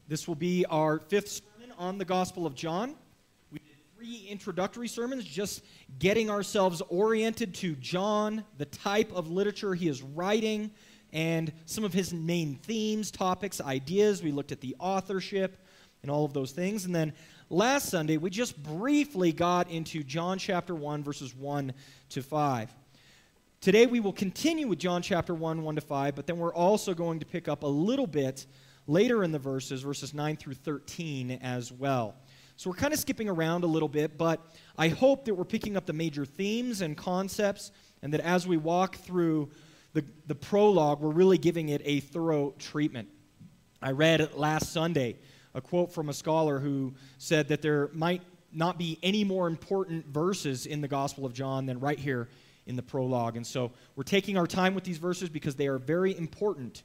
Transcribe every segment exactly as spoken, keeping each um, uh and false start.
This will be our fifth sermon on the Gospel of John. We did three introductory sermons, just getting ourselves oriented to John, the type of literature he is writing, and some of his main themes, topics, ideas. We looked at the authorship and all of those things. And then last Sunday, we just briefly got into John chapter one, verses one to five. Today, we will continue with John chapter one, one to five, but then we're also going to pick up a little bit later in the verses, verses nine through thirteen as well. So we're kind of skipping around a little bit, but I hope that we're picking up the major themes and concepts, and that as we walk through the, the prologue, we're really giving it a thorough treatment. I read last Sunday a quote from a scholar who said that there might not be any more important verses in the Gospel of John than right here in the prologue. And so we're taking our time with these verses because they are very important.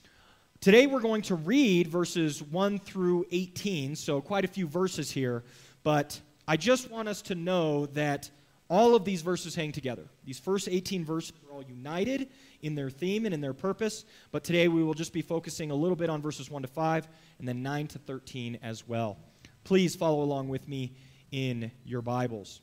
Today we're going to read verses one through eighteen, so quite a few verses here, but I just want us to know that all of these verses hang together. These first eighteen verses are all united in their theme and in their purpose, but today we will just be focusing a little bit on verses one to five and then nine to thirteen as well. Please follow along with me in your Bibles.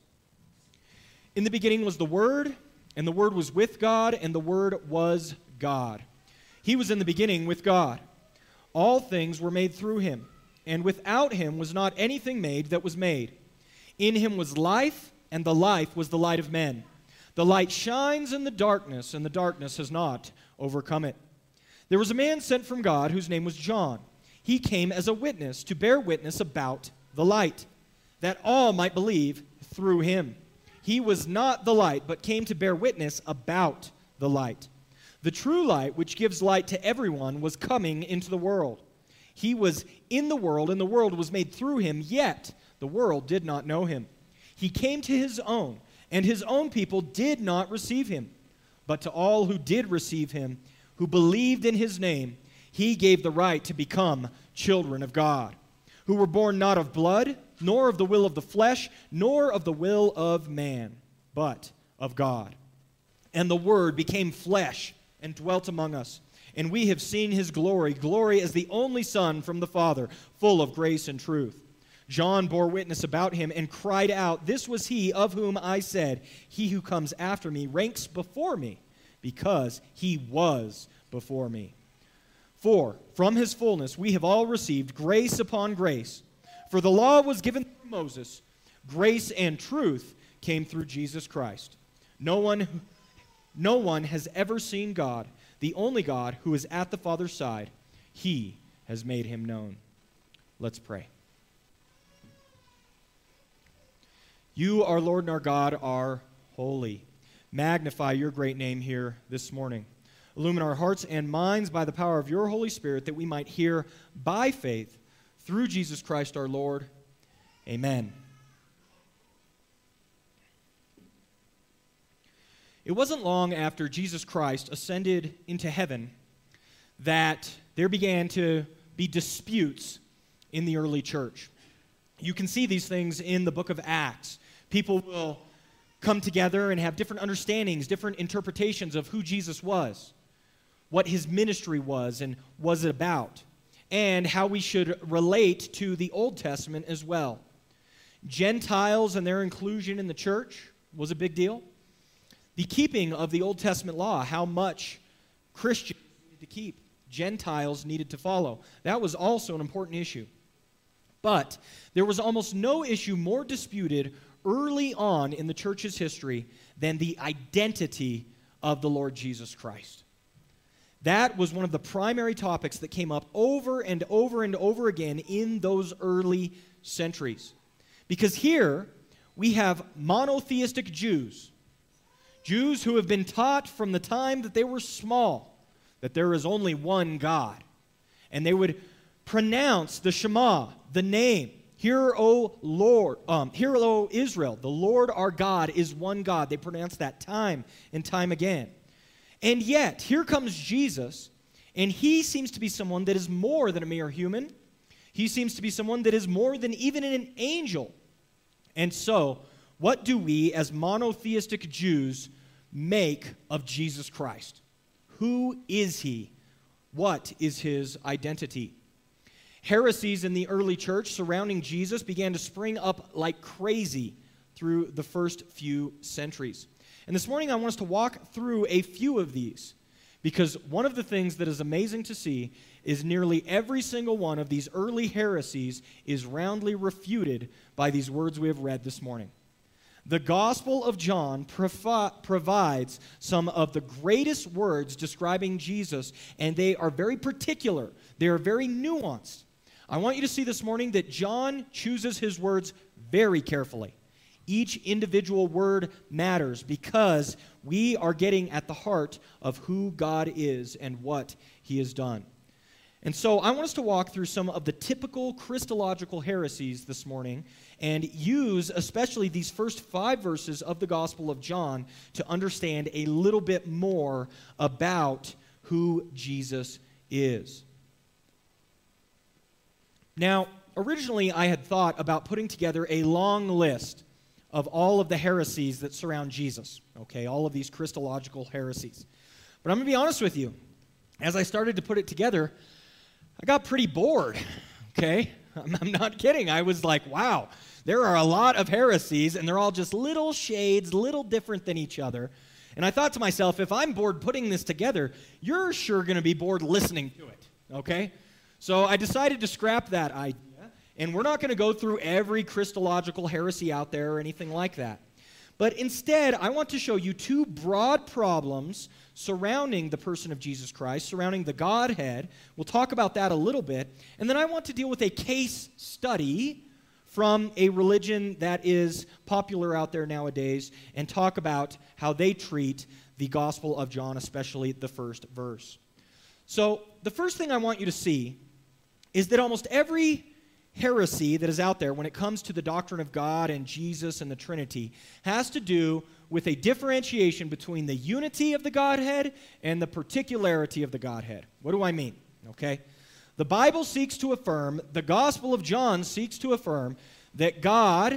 In the beginning was the Word, and the Word was with God, and the Word was God. He was in the beginning with God. All things were made through him, and without him was not anything made that was made. In him was life, and the life was the light of men. The light shines in the darkness, and the darkness has not overcome it. There was a man sent from God whose name was John. He came as a witness to bear witness about the light, that all might believe through him. He was not the light, but came to bear witness about the light. The true light, which gives light to everyone, was coming into the world. He was in the world, and the world was made through him, yet the world did not know him. He came to his own, and his own people did not receive him. But to all who did receive him, who believed in his name, he gave the right to become children of God, who were born not of blood, nor of the will of the flesh, nor of the will of man, but of God. And the Word became flesh and dwelt among us. And we have seen his glory, glory as the only Son from the Father, full of grace and truth. John bore witness about him and cried out, "This was he of whom I said, he who comes after me ranks before me, because he was before me." For from his fullness we have all received grace upon grace. For the law was given through Moses, grace and truth came through Jesus Christ. No one No one has ever seen God, the only God who is at the Father's side. He has made him known. Let's pray. You, our Lord and our God, are holy. Magnify your great name here this morning. Illumine our hearts and minds by the power of your Holy Spirit, that we might hear by faith through Jesus Christ our Lord. Amen. It wasn't long after Jesus Christ ascended into heaven that there began to be disputes in the early church. You can see these things in the book of Acts. People will come together and have different understandings, different interpretations of who Jesus was, what his ministry was and was about, and how we should relate to the Old Testament as well. Gentiles and their inclusion in the church was a big deal. The keeping of the Old Testament law, how much Christians needed to keep, Gentiles needed to follow. That was also an important issue. But there was almost no issue more disputed early on in the church's history than the identity of the Lord Jesus Christ. That was one of the primary topics that came up over and over and over again in those early centuries. Because here we have monotheistic Jews, Jews who have been taught from the time that they were small that there is only one God. And they would pronounce the Shema, the name, "Hear, O Lord, um, hear, O Israel, the Lord our God is one God." They pronounce that time and time again. And yet, here comes Jesus, and he seems to be someone that is more than a mere human. He seems to be someone that is more than even an angel. And so, what do we as monotheistic Jews make of Jesus Christ? Who is he? What is his identity? Heresies in the early church surrounding Jesus began to spring up like crazy through the first few centuries. And this morning I want us to walk through a few of these, because one of the things that is amazing to see is nearly every single one of these early heresies is roundly refuted by these words we have read this morning. The Gospel of John provi- provides some of the greatest words describing Jesus, and they are very particular. They are very nuanced. I want you to see this morning that John chooses his words very carefully. Each individual word matters because we are getting at the heart of who God is and what he has done. And so I want us to walk through some of the typical Christological heresies this morning and use especially these first five verses of the Gospel of John to understand a little bit more about who Jesus is. Now, originally I had thought about putting together a long list of all of the heresies that surround Jesus, okay, all of these Christological heresies. But I'm going to be honest with you. As I started to put it together, I got pretty bored, okay? I'm, I'm not kidding. I was like, wow, there are a lot of heresies, and they're all just little shades, little different than each other. And I thought to myself, if I'm bored putting this together, you're sure going to be bored listening to it, okay? So I decided to scrap that idea, and we're not going to go through every Christological heresy out there or anything like that. But instead, I want to show you two broad problems surrounding the person of Jesus Christ, surrounding the Godhead. We'll talk about that a little bit. And then I want to deal with a case study from a religion that is popular out there nowadays and talk about how they treat the Gospel of John, especially the first verse. So the first thing I want you to see is that almost every heresy that is out there when it comes to the doctrine of God and Jesus and the Trinity has to do with a differentiation between the unity of the Godhead and the particularity of the Godhead. What do I mean? Okay? The Bible seeks to affirm, the Gospel of John seeks to affirm that God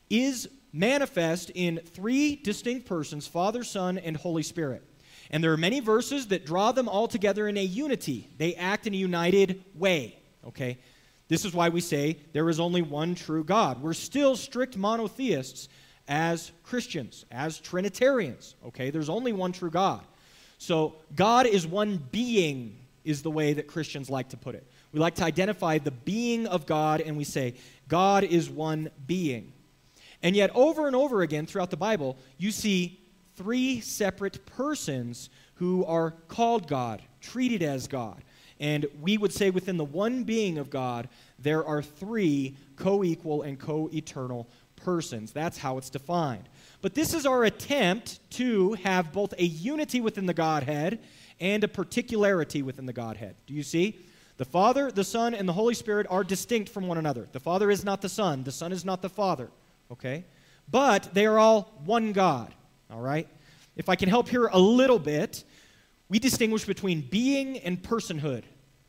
is manifest in three distinct persons, Father, Son, and Holy Spirit. And there are many verses that draw them all together in a unity. They act in a united way. Okay? This is why we say there is only one true God. We're still strict monotheists as Christians, as Trinitarians. Okay, there's only one true God. So God is one being is the way that Christians like to put it. We like to identify the being of God, and we say God is one being. And yet over and over again throughout the Bible, you see three separate persons who are called God, treated as God. And we would say within the one being of God, there are three co-equal and co-eternal persons. That's how it's defined. But this is our attempt to have both a unity within the Godhead and a particularity within the Godhead. Do you see? The Father, the Son, and the Holy Spirit are distinct from one another. The Father is not the Son. The Son is not the Father. Okay? But they are all one God. All right? If I can help here a little bit, we distinguish between being and personhood.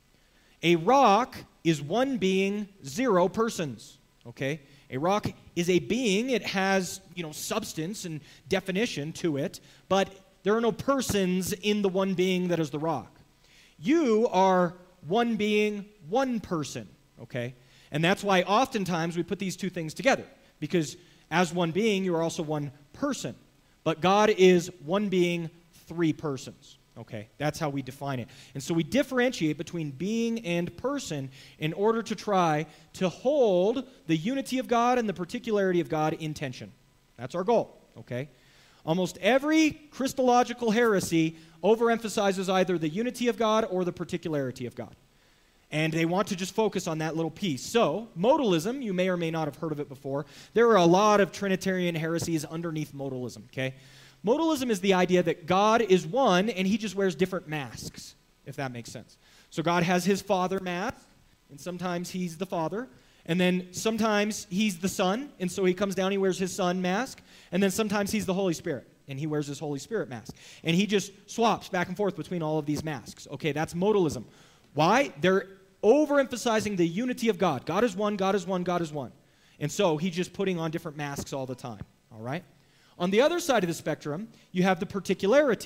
A rock is one being, zero persons, okay? A rock is a being. It has, you know, substance and definition to it, but there are no persons in the one being that is the rock. You are one being, one person, okay? And that's why oftentimes we put these two things together, because as one being, you are also one person. But God is one being, three persons. Okay, that's how we define it. And so we differentiate between being and person in order to try to hold the unity of God and the particularity of God in tension. That's our goal, okay? Almost every Christological heresy overemphasizes either the unity of God or the particularity of God. And they want to just focus on that little piece. So, modalism, you may or may not have heard of it before. There are a lot of Trinitarian heresies underneath modalism, okay? Modalism is the idea that God is one and he just wears different masks, if that makes sense. So God has his Father mask, and sometimes he's the Father, and then sometimes he's the Son, and so he comes down, he wears his Son mask, and then sometimes he's the Holy Spirit, and he wears his Holy Spirit mask. And he just swaps back and forth between all of these masks. Okay, that's modalism. Why? They're overemphasizing the unity of God. God is one, God is one, God is one. And so he's just putting on different masks all the time, all right? On the other side of the spectrum, you have the particularity,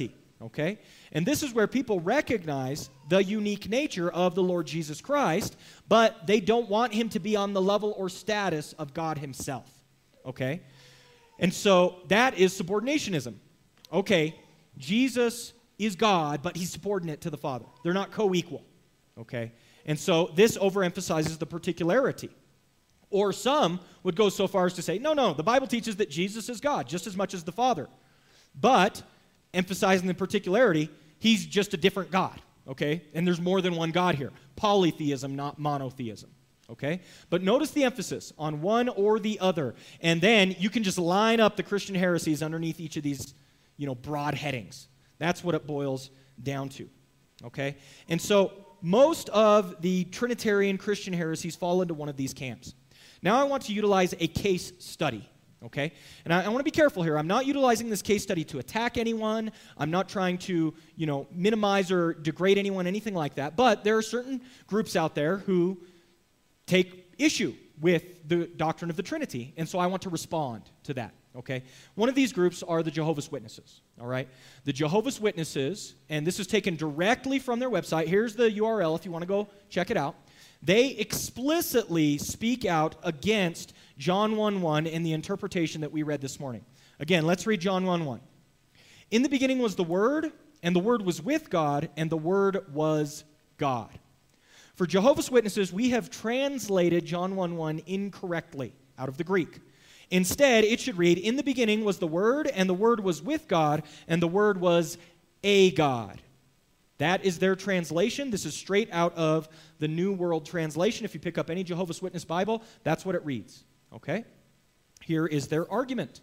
okay? And this is where people recognize the unique nature of the Lord Jesus Christ, but they don't want him to be on the level or status of God himself, okay? And so that is subordinationism. Okay, Jesus is God, but he's subordinate to the Father. They're not co-equal, okay? And so this overemphasizes the particularity. Or some would go so far as to say, no, no, the Bible teaches that Jesus is God just as much as the Father. But, emphasizing the particularity, he's just a different God, okay? And there's more than one God here. Polytheism, not monotheism, okay? But notice the emphasis on one or the other. And then you can just line up the Christian heresies underneath each of these, you know, broad headings. That's what it boils down to, okay? And so most of the Trinitarian Christian heresies fall into one of these camps. Now I want to utilize a case study, okay? And I, I want to be careful here. I'm not utilizing this case study to attack anyone. I'm not trying to, you know, minimize or degrade anyone, anything like that. But there are certain groups out there who take issue with the doctrine of the Trinity, and so I want to respond to that, okay? One of these groups are the Jehovah's Witnesses, all right? The Jehovah's Witnesses, and this is taken directly from their website. Here's the U R L if you want to go check it out. They explicitly speak out against John one one in the interpretation that we read this morning. Again, let's read John one one. In the beginning was the Word, and the Word was with God, and the Word was God. For Jehovah's Witnesses, we have translated John one one incorrectly out of the Greek. Instead, it should read, in the beginning was the Word, and the Word was with God, and the Word was a God. That is their translation. This is straight out of the New World Translation. If you pick up any Jehovah's Witness Bible, that's what it reads, okay? Here is their argument.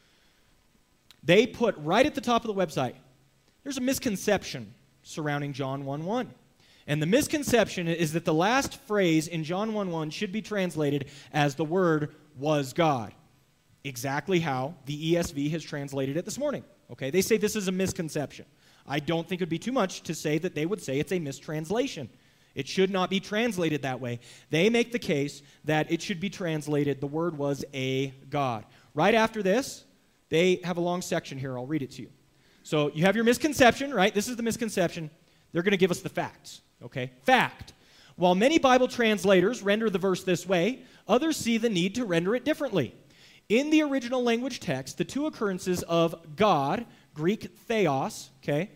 They put right at the top of the website, there's a misconception surrounding John one one. And the misconception is that the last phrase in John one one should be translated as the Word was God. Exactly how the E S V has translated it this morning, okay? They say this is a misconception. I don't think it would be too much to say that they would say it's a mistranslation. It should not be translated that way. They make the case that it should be translated, the Word was a God. Right after this, they have a long section here. I'll read it to you. So you have your misconception, right? This is the misconception. They're going to give us the facts, okay? Fact. While many Bible translators render the verse this way, others see the need to render it differently. In the original language text, the two occurrences of God, Greek theos, okay,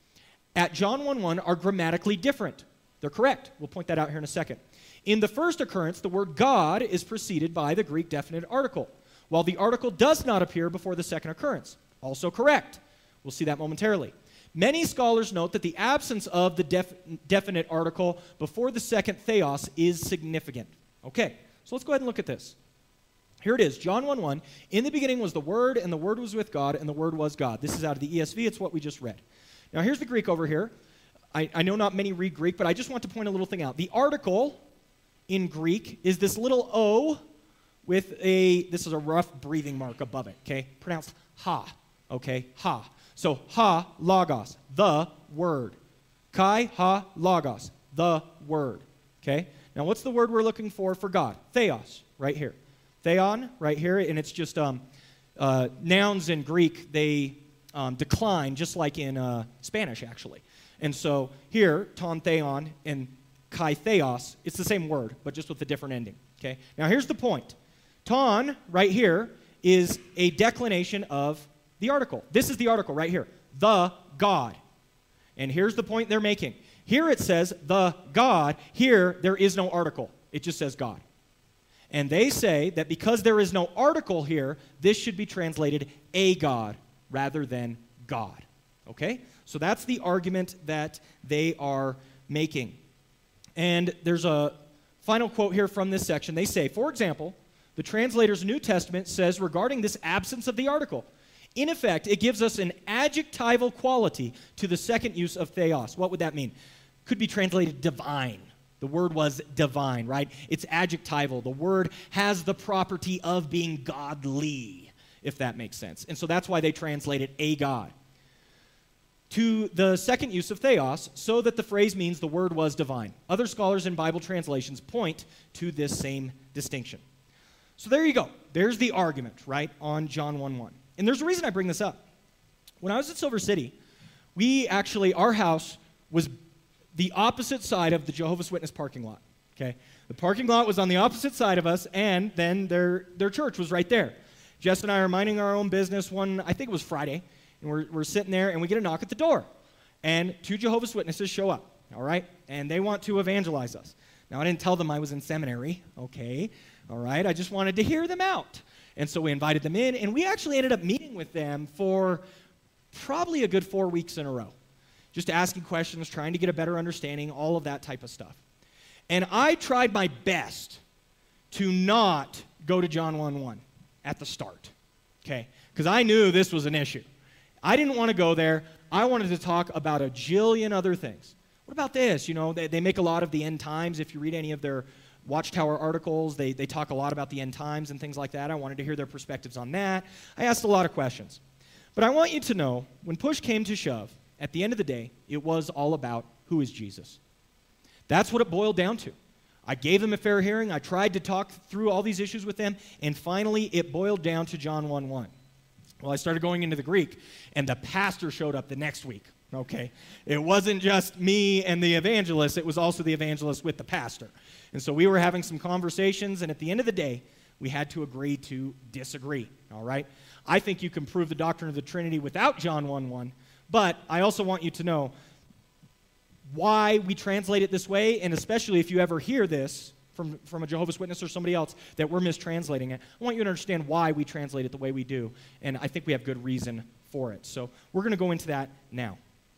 at John one one are grammatically different. They're correct. We'll point that out here in a second. In the first occurrence, the word God is preceded by the Greek definite article, while the article does not appear before the second occurrence. Also correct. We'll see that momentarily. Many scholars note that the absence of the def definite article before the second theos is significant. Okay, so let's go ahead and look at this. Here it is, John one one. In the beginning was the Word, and the Word was with God, and the Word was God. This is out of the E S V. It's what we just read. Now, here's the Greek over here. I, I know not many read Greek, but I just want to point a little thing out. The article in Greek is this little O with a, this is a rough breathing mark above it, okay? Pronounced ha, okay? Ha. So, ha, logos, the Word. Kai, ha, logos, the Word, okay? Now, what's the word we're looking for for God? Theos, right here. Theon, right here, and it's just um, uh, nouns in Greek, they um, decline, just like in uh, Spanish, actually. And so here, ton theon and kai theos, it's the same word, but just with a different ending, okay? Now, here's the point. Ton, right here, is a declination of the article. This is the article right here, the God. And here's the point they're making. Here it says the God. Here, there is no article. It just says God. And they say that because there is no article here, this should be translated a God rather than God. Okay? So that's the argument that they are making. And there's a final quote here from this section. They say, for example, the translator's New Testament says regarding this absence of the article, in effect, it gives us an adjectival quality to the second use of theos. What would that mean? Could be translated divine. The word was divine, right? It's adjectival. The word has the property of being godly, if that makes sense. And so that's why they translated a God. To the second use of theos, so that the phrase means the word was divine. Other scholars in Bible translations point to this same distinction. So there you go. There's the argument, right, on John one one. And there's a reason I bring this up. When I was at Silver City, We actually, our house was the opposite side of the Jehovah's Witness parking lot, okay? The parking lot was on the opposite side of us, and then their, their church was right there. Jess and I are minding our own business one, I think it was Friday, and we're, we're sitting there, and we get a knock at the door. And two Jehovah's Witnesses show up, all right? And they want to evangelize us. Now, I didn't tell them I was in seminary, okay? All right, I just wanted to hear them out. And so we invited them in, and we actually ended up meeting with them for probably a good four weeks in a row. Just asking questions, trying to get a better understanding, all of that type of stuff. And I tried my best to not go to John one one at the start, okay? Because I knew this was an issue. I didn't want to go there. I wanted to talk about a jillion other things. What about this? You know, they, they make a lot of the end times. If you read any of their Watchtower articles, they, they talk a lot about the end times and things like that. I wanted to hear their perspectives on that. I asked a lot of questions. But I want you to know, when push came to shove, at the end of the day, it was all about who is Jesus. That's what it boiled down to. I gave them a fair hearing. I tried to talk through all these issues with them, and finally it boiled down to John one one. Well, I started going into the Greek, and the pastor showed up the next week, okay? It wasn't just me and the evangelist. It was also the evangelist with the pastor. And so we were having some conversations, and at the end of the day, we had to agree to disagree, all right? I think you can prove the doctrine of the Trinity without John one one, but I also want you to know why we translate it this way, and especially if you ever hear this from, from a Jehovah's Witness or somebody else that we're mistranslating it, I want you to understand why we translate it the way we do, and I think we have good reason for it. So we're going to go into that now.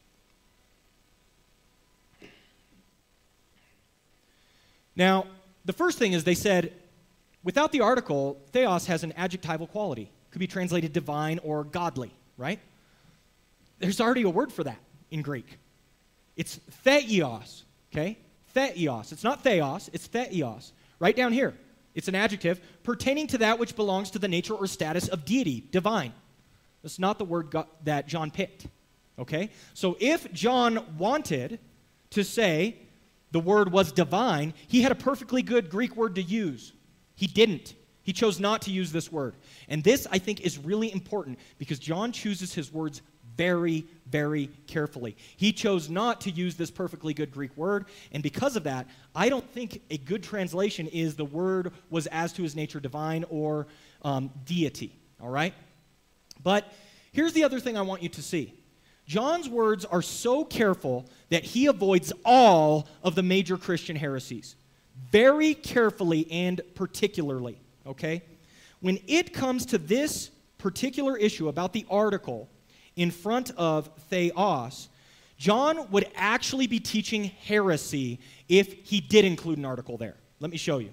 Now, the first thing is they said, without the article, theos has an adjectival quality. It could be translated divine or godly, right? There's already a word for that in Greek. It's theos, okay? Theos. It's not theos, it's theos. Right down here. It's an adjective pertaining to that which belongs to the nature or status of deity, divine. That's not the word go- that John picked, okay? So if John wanted to say the word was divine, he had a perfectly good Greek word to use. He didn't. He chose not to use this word. And this, I think, is really important because John chooses his words very, very carefully. He chose not to use this perfectly good Greek word, and because of that, I don't think a good translation is the word was as to his nature divine or um, deity, all right? But here's the other thing I want you to see. John's words are so careful that he avoids all of the major Christian heresies, very carefully and particularly, okay? When it comes to this particular issue about the article in front of theos, John would actually be teaching heresy if he did include an article there. Let me show you.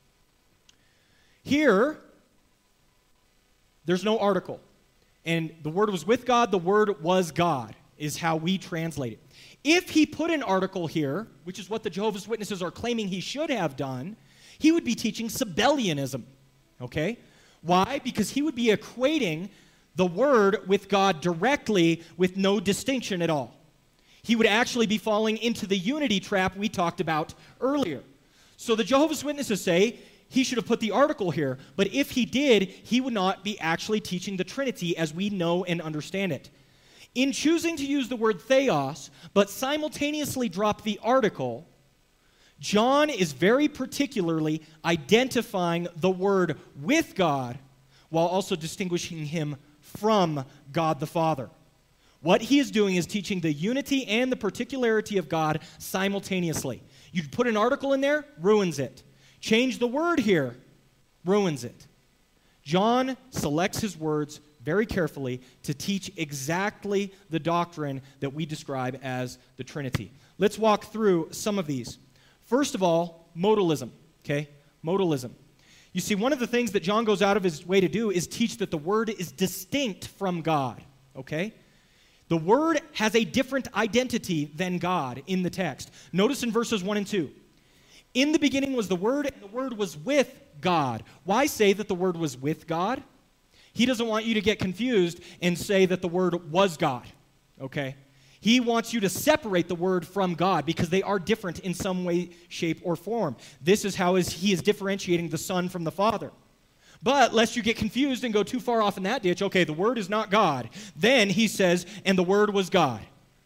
Here, there's no article. And the Word was with God, the Word was God, is how we translate it. If he put an article here, which is what the Jehovah's Witnesses are claiming he should have done, he would be teaching Sabellianism, okay? Why? Because he would be equating the Word with God directly with no distinction at all. He would actually be falling into the unity trap we talked about earlier. So the Jehovah's Witnesses say he should have put the article here, but if he did, he would not be actually teaching the Trinity as we know and understand it. In choosing to use the word theos, but simultaneously drop the article, John is very particularly identifying the Word with God while also distinguishing him from God the Father. What he is doing is teaching the unity and the particularity of God simultaneously. You put an article in there, ruins it. Change the word here, ruins it. John selects his words very carefully to teach exactly the doctrine that we describe as the Trinity. Let's walk through some of these. First of all, modalism, okay? Modalism. You see, one of the things that John goes out of his way to do is teach that the Word is distinct from God, okay? The Word has a different identity than God in the text. Notice in verses one and two. In the beginning was the Word, and the Word was with God. Why say that the Word was with God? He doesn't want you to get confused and say that the Word was God, okay? He wants you to separate the Word from God because they are different in some way, shape, or form. This is how is he is differentiating the Son from the Father. But lest you get confused and go too far off in that ditch, okay, the Word is not God. Then he says, and the Word was God.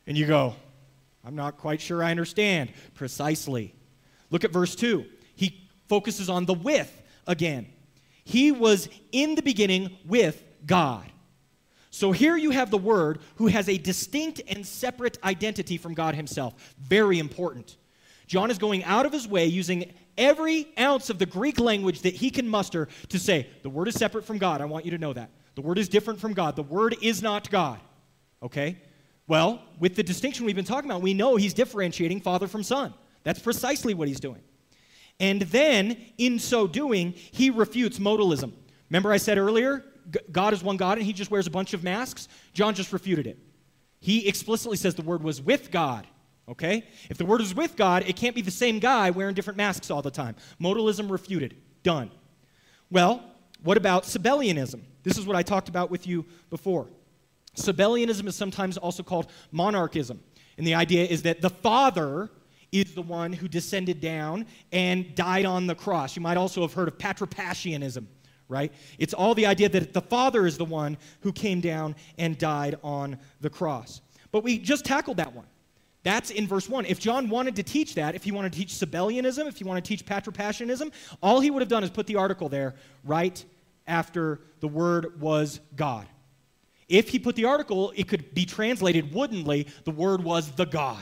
And you go, I'm not quite sure I understand. Precisely. Look at verse two. He focuses on the with again. He was in the beginning with God. So here you have the Word who has a distinct and separate identity from God himself. Very important. John is going out of his way using every ounce of the Greek language that he can muster to say, the Word is separate from God. I want you to know that. The Word is different from God. The Word is not God. Okay? Well, with the distinction we've been talking about, we know he's differentiating Father from Son. That's precisely what he's doing. And then, in so doing, he refutes modalism. Remember I said earlier, God is one God and he just wears a bunch of masks? John just refuted it. He explicitly says the Word was with God. Okay? If the Word is with God, it can't be the same guy wearing different masks all the time. Modalism refuted. Done. Well, what about Sabellianism? This is what I talked about with you before. Sabellianism is sometimes also called monarchism. And the idea is that the Father is the one who descended down and died on the cross. You might also have heard of Patripassianism, right? It's all the idea that the Father is the one who came down and died on the cross. But we just tackled that one. That's in verse one. If John wanted to teach that, if he wanted to teach Sabellianism, if he wanted to teach Patripassianism, all he would have done is put the article there right after the Word was God. If he put the article, it could be translated woodenly, the Word was the God.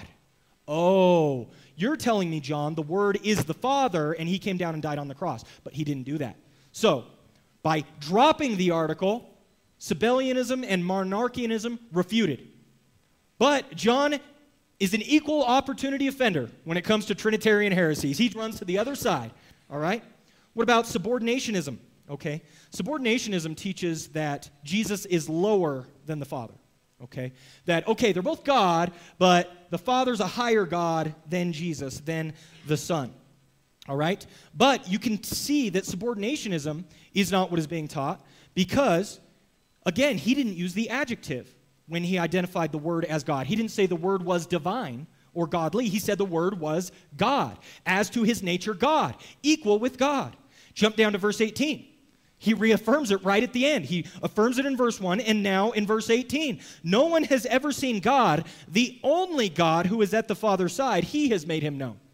Oh, you're telling me, John, the Word is the Father, and he came down and died on the cross. But he didn't do that. So, by dropping the article, Sabellianism and Monarchianism refuted. But John is an equal opportunity offender when it comes to Trinitarian heresies. He runs to the other side, all right? What about subordinationism? Okay, subordinationism teaches that Jesus is lower than the Father. Okay, that, okay, they're both God, but the Father's a higher God than Jesus, than the Son. All right? But you can see that subordinationism is not what is being taught because, again, he didn't use the adjective when he identified the Word as God. He didn't say the Word was divine or godly. He said the Word was God. As to his nature, God, equal with God. Jump down to verse eighteen. He reaffirms it right at the end. He affirms it in verse one and now in verse eighteen. No one has ever seen God, the only God who is at the Father's side. He has made him known.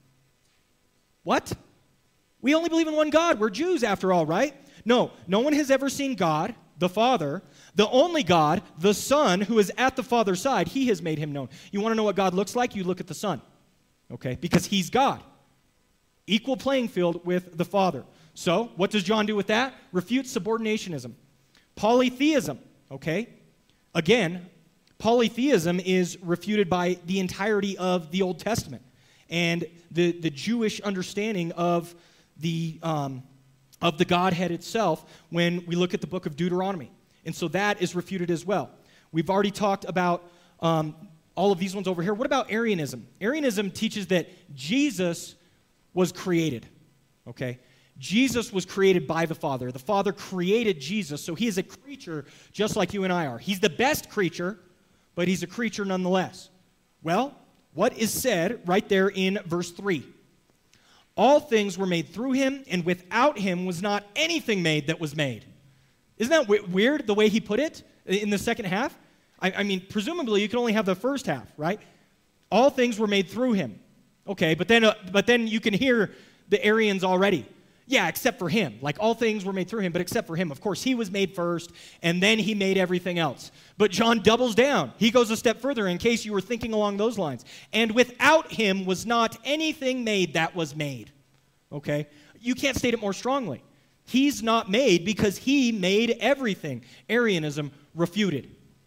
What? We only believe in one God. We're Jews after all, right? No, no one has ever seen God, the Father, the only God, the Son, who is at the Father's side. He has made him known. You want to know what God looks like? You look at the Son, okay? Because he's God. Equal playing field with the Father. So, what does John do with that? Refutes subordinationism. Polytheism, okay? Again, polytheism is refuted by the entirety of the Old Testament and the, the Jewish understanding of the, um, of the Godhead itself when we look at the book of Deuteronomy. And so that is refuted as well. We've already talked about um, all of these ones over here. What about Arianism? Arianism teaches that Jesus was created, okay? Jesus was created by the Father. The Father created Jesus, so he is a creature just like you and I are. He's the best creature, but he's a creature nonetheless. Well, what is said right there in verse three? All things were made through him, and without him was not anything made that was made. Isn't that w- weird, the way he put it in the second half? I, I mean, presumably you can only have the first half, right? All things were made through him. Okay, but then, uh, but then you can hear the Arians already. Yeah, except for him. Like, all things were made through him, but except for him. Of course, he was made first, and then he made everything else. But John doubles down. He goes a step further in case you were thinking along those lines. And without him was not anything made that was made. Okay? You can't state it more strongly. He's not made because he made everything. Arianism refuted.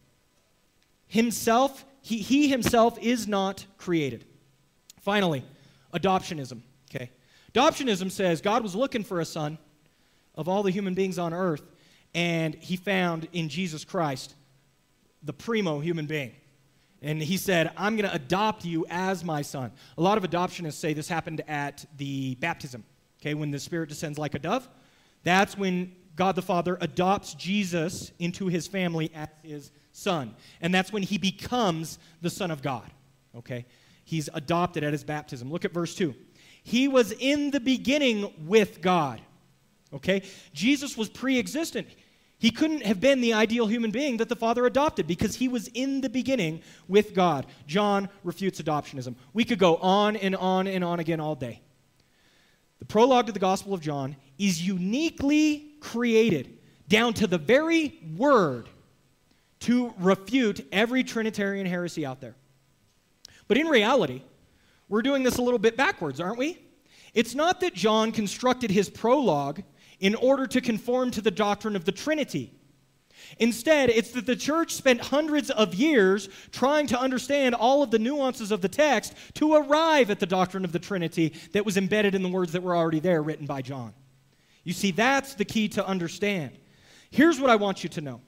Himself, he, he himself is not created. Finally, adoptionism. Okay? Adoptionism says God was looking for a son of all the human beings on earth, and he found in Jesus Christ the primo human being. And he said, I'm going to adopt you as my son. A lot of adoptionists say this happened at the baptism, okay, when the Spirit descends like a dove. That's when God the Father adopts Jesus into his family as his son. And that's when he becomes the Son of God, okay? He's adopted at his baptism. Look at verse two. He was in the beginning with God. Okay? Jesus was pre-existent. He couldn't have been the ideal human being that the Father adopted because he was in the beginning with God. John refutes adoptionism. We could go on and on and on again all day. The prologue to the Gospel of John is uniquely created down to the very word to refute every Trinitarian heresy out there. But in reality, we're doing this a little bit backwards, aren't we? It's not that John constructed his prologue in order to conform to the doctrine of the Trinity. Instead, it's that the church spent hundreds of years trying to understand all of the nuances of the text to arrive at the doctrine of the Trinity that was embedded in the words that were already there, written by John. You see, that's the key to understand. Here's what I want you to know.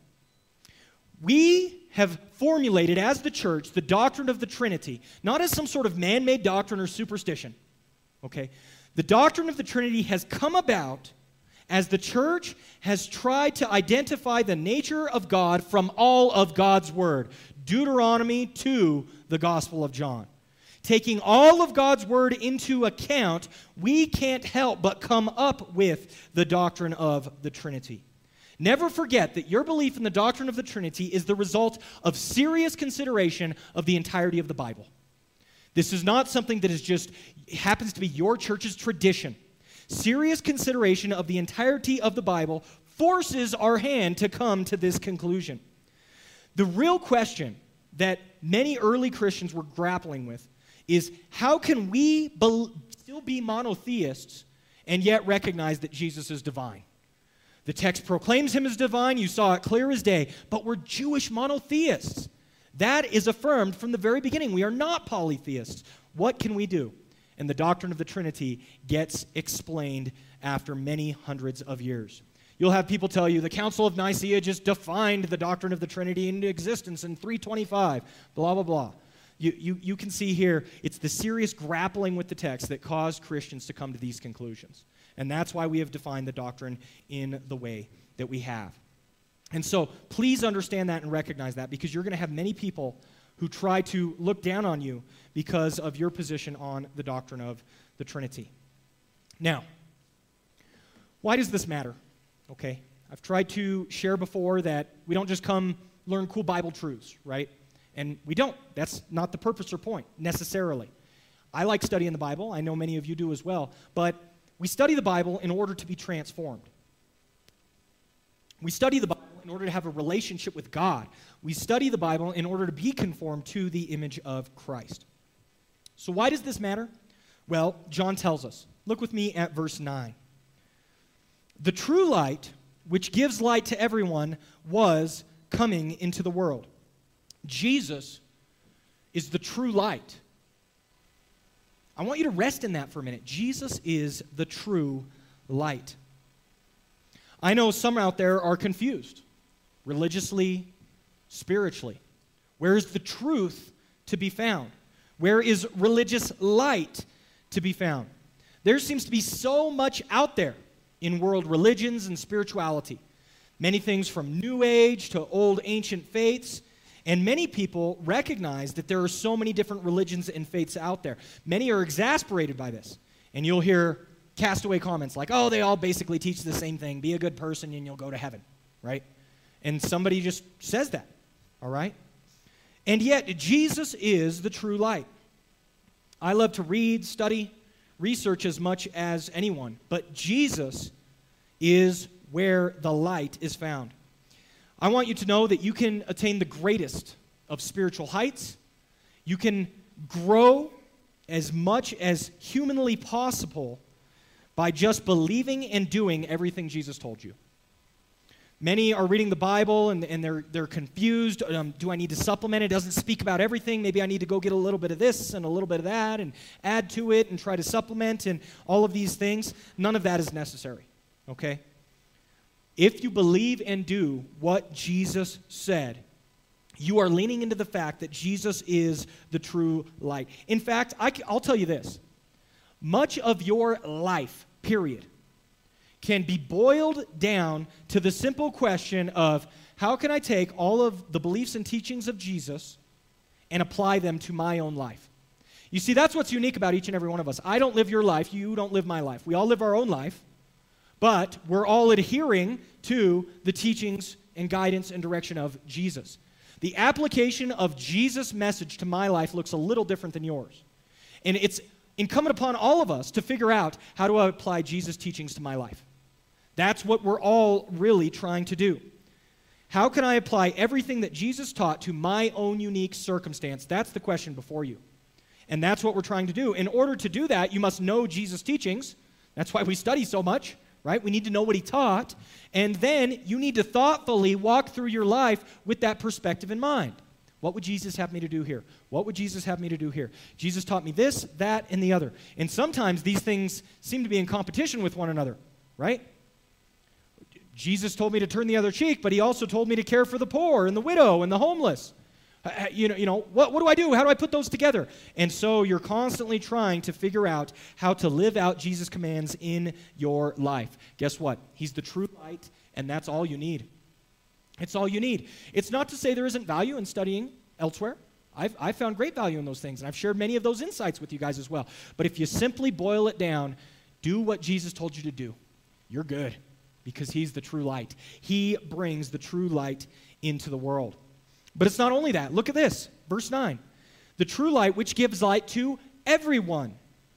We have formulated as the church the doctrine of the Trinity, not as some sort of man-made doctrine or superstition. Okay? The doctrine of the Trinity has come about as the church has tried to identify the nature of God from all of God's Word, Deuteronomy to the Gospel of John. Taking all of God's Word into account, we can't help but come up with the doctrine of the Trinity. Never forget that your belief in the doctrine of the Trinity is the result of serious consideration of the entirety of the Bible. This is not something that is just happens to be your church's tradition. Serious consideration of the entirety of the Bible forces our hand to come to this conclusion. The real question that many early Christians were grappling with is how can we be, still be monotheists and yet recognize that Jesus is divine? The text proclaims him as divine. You saw it clear as day. But we're Jewish monotheists. That is affirmed from the very beginning. We are not polytheists. What can we do? And the doctrine of the Trinity gets explained after many hundreds of years. You'll have people tell you the Council of Nicaea just defined the doctrine of the Trinity into existence in three twenty-five, blah, blah, blah. You, you, you can see here, it's the serious grappling with the text that caused Christians to come to these conclusions. And that's why we have defined the doctrine in the way that we have. And so please understand that and recognize that, because you're going to have many people who try to look down on you because of your position on the doctrine of the Trinity. Now, why does this matter? Okay, I've tried to share before that we don't just come learn cool Bible truths, right? And we don't. That's not the purpose or point, necessarily. I like studying the Bible. I know many of you do as well. But we study the Bible in order to be transformed. We study the Bible in order to have a relationship with God. We study the Bible in order to be conformed to the image of Christ. So why does this matter? Well, John tells us. Look with me at verse nine. The true light, which gives light to everyone, was coming into the world. Jesus is the true light. I want you to rest in that for a minute. Jesus is the true light. I know some out there are confused, religiously, spiritually. Where is the truth to be found? Where is religious light to be found? There seems to be so much out there in world religions and spirituality. Many things from New Age to old ancient faiths. And many people recognize that there are so many different religions and faiths out there. Many are exasperated by this. And you'll hear castaway comments like, oh, they all basically teach the same thing. Be a good person and you'll go to heaven, right? And somebody just says that, all right? And yet, Jesus is the true light. I love to read, study, research as much as anyone. But Jesus is where the light is found. I want you to know that you can attain the greatest of spiritual heights. You can grow as much as humanly possible by just believing and doing everything Jesus told you. Many are reading the Bible and, and they're, they're confused. Um, do I need to supplement it? It doesn't speak about everything. Maybe I need to go get a little bit of this and a little bit of that and add to it and try to supplement and all of these things. None of that is necessary, okay? If you believe and do what Jesus said, you are leaning into the fact that Jesus is the true light. In fact, I, I'll tell you this. Much of your life, period, can be boiled down to the simple question of how can I take all of the beliefs and teachings of Jesus and apply them to my own life? You see, that's what's unique about each and every one of us. I don't live your life. You don't live my life. We all live our own life. but we're all adhering to the teachings and guidance and direction of Jesus. The application of Jesus' message to my life looks a little different than yours. And it's incumbent upon all of us to figure out, how do I apply Jesus' teachings to my life? That's what we're all really trying to do. How can I apply everything that Jesus taught to my own unique circumstance? That's the question before you. And that's what we're trying to do. In order to do that, you must know Jesus' teachings. That's why we study so much, right? We need to know what he taught. And then you need to thoughtfully walk through your life with that perspective in mind. What would Jesus have me to do here? What would Jesus have me to do here? Jesus taught me this, that, and the other. And sometimes these things seem to be in competition with one another, right? Jesus told me to turn the other cheek, but he also told me to care for the poor and the widow and the homeless. Uh, you know, you know what, what do I do? How do I put those together? And so you're constantly trying to figure out how to live out Jesus' commands in your life. Guess what? He's the true light, and that's all you need. It's all you need. It's not to say there isn't value in studying elsewhere. I've, I've found great value in those things, and I've shared many of those insights with you guys as well. But if you simply boil it down, do what Jesus told you to do, you're good, because he's the true light. He brings the true light into the world. But it's not only that. Look at this, verse nine. The true light, which gives light to everyone,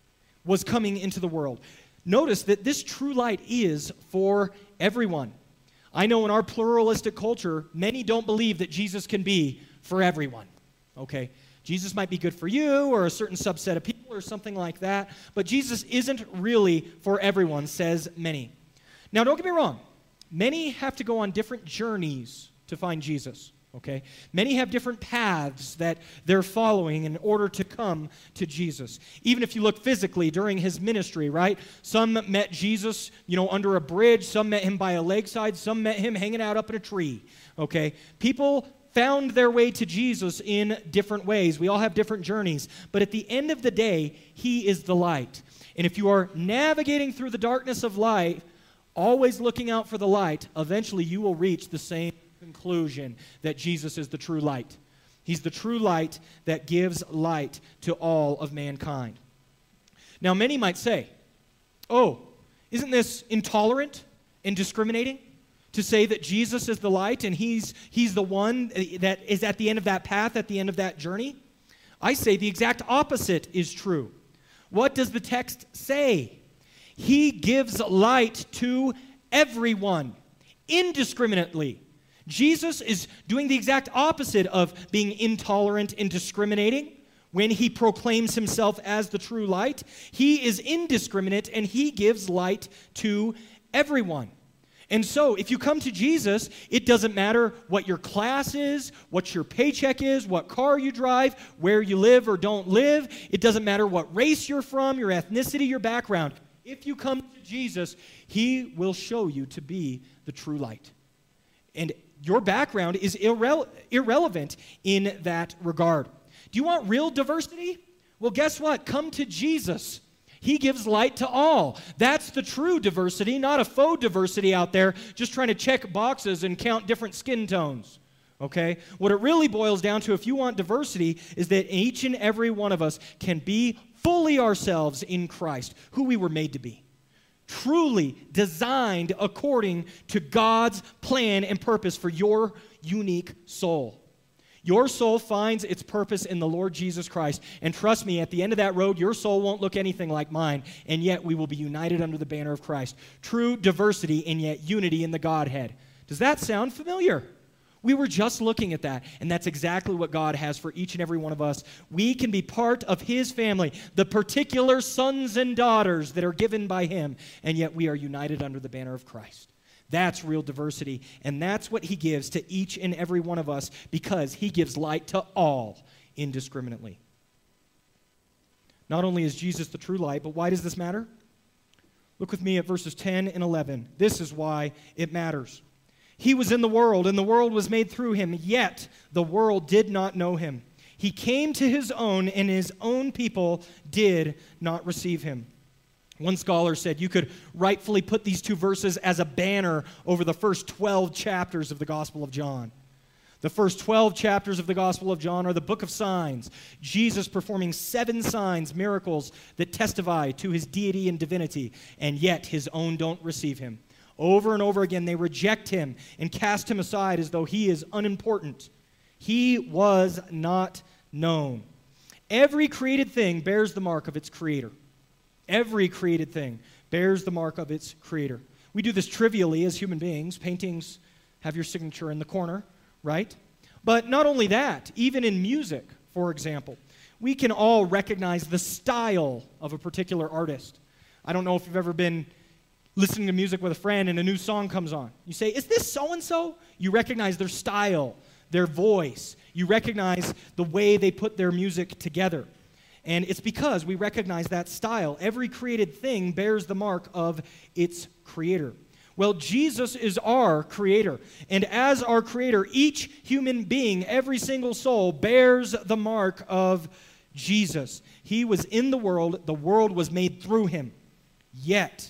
was coming into the world. Notice that this true light is for everyone. I know in our pluralistic culture, many don't believe that Jesus can be for everyone, okay? Jesus might be good for you or a certain subset of people or something like that, but Jesus isn't really for everyone, says many. Now, don't get me wrong. Many have to go on different journeys to find Jesus, okay? Many have different paths that they're following in order to come to Jesus. Even if you look physically during his ministry, right? Some met Jesus, you know, under a bridge. Some met him by a lakeside. Some met him hanging out up in a tree, okay? People found their way to Jesus in different ways. We all have different journeys. But at the end of the day, he is the light. And if you are navigating through the darkness of life, always looking out for the light, eventually you will reach the same conclusion that Jesus is the true light. He's the true light that gives light to all of mankind. Now, many might say, oh, isn't this intolerant and discriminating to say that Jesus is the light and he's, he's the one that is at the end of that path, at the end of that journey? I say the exact opposite is true. What does the text say? He gives light to everyone, indiscriminately. Jesus is doing the exact opposite of being intolerant and discriminating when he proclaims himself as the true light. He is indiscriminate, and he gives light to everyone. And so, if you come to Jesus, it doesn't matter what your class is, what your paycheck is, what car you drive, where you live or don't live. It doesn't matter what race you're from, your ethnicity, your background. If you come to Jesus, he will show you to be the true light. And your background is irre- irrelevant in that regard. Do you want real diversity? Well, guess what? Come to Jesus. He gives light to all. That's the true diversity, not a faux diversity out there just trying to check boxes and count different skin tones. Okay? What it really boils down to, if you want diversity, is that each and every one of us can be fully ourselves in Christ, who we were made to be. Truly designed according to God's plan and purpose for your unique soul. Your soul finds its purpose in the Lord Jesus Christ. And trust me, at the end of that road, your soul won't look anything like mine. And yet we will be united under the banner of Christ. True diversity and yet unity in the Godhead. Does that sound familiar? We were just looking at that, and that's exactly what God has for each and every one of us. We can be part of his family, the particular sons and daughters that are given by him, and yet we are united under the banner of Christ. That's real diversity, and that's what he gives to each and every one of us because he gives light to all indiscriminately. Not only is Jesus the true light, but why does this matter? Look with me at verses ten and eleven. This is why it matters. He was in the world, and the world was made through him, yet the world did not know him. He came to his own, and his own people did not receive him. One scholar said you could rightfully put these two verses as a banner over the first twelve chapters of the Gospel of John. The first twelve chapters of the Gospel of John are the book of signs. Jesus performing seven signs, miracles that testify to his deity and divinity, and yet his own don't receive him. Over and over again, they reject him and cast him aside as though he is unimportant. He was not known. Every created thing bears the mark of its creator. Every created thing bears the mark of its creator. We do this trivially as human beings. Paintings have your signature in the corner, right? But not only that, even in music, for example, we can all recognize the style of a particular artist. I don't know if you've ever been listening to music with a friend and a new song comes on. You say, is this so-and-so? You recognize their style, their voice. You recognize the way they put their music together. And it's because we recognize that style. Every created thing bears the mark of its creator. Well, Jesus is our creator. And as our creator, each human being, every single soul, bears the mark of Jesus. He was in the world. The world was made through him. Yet,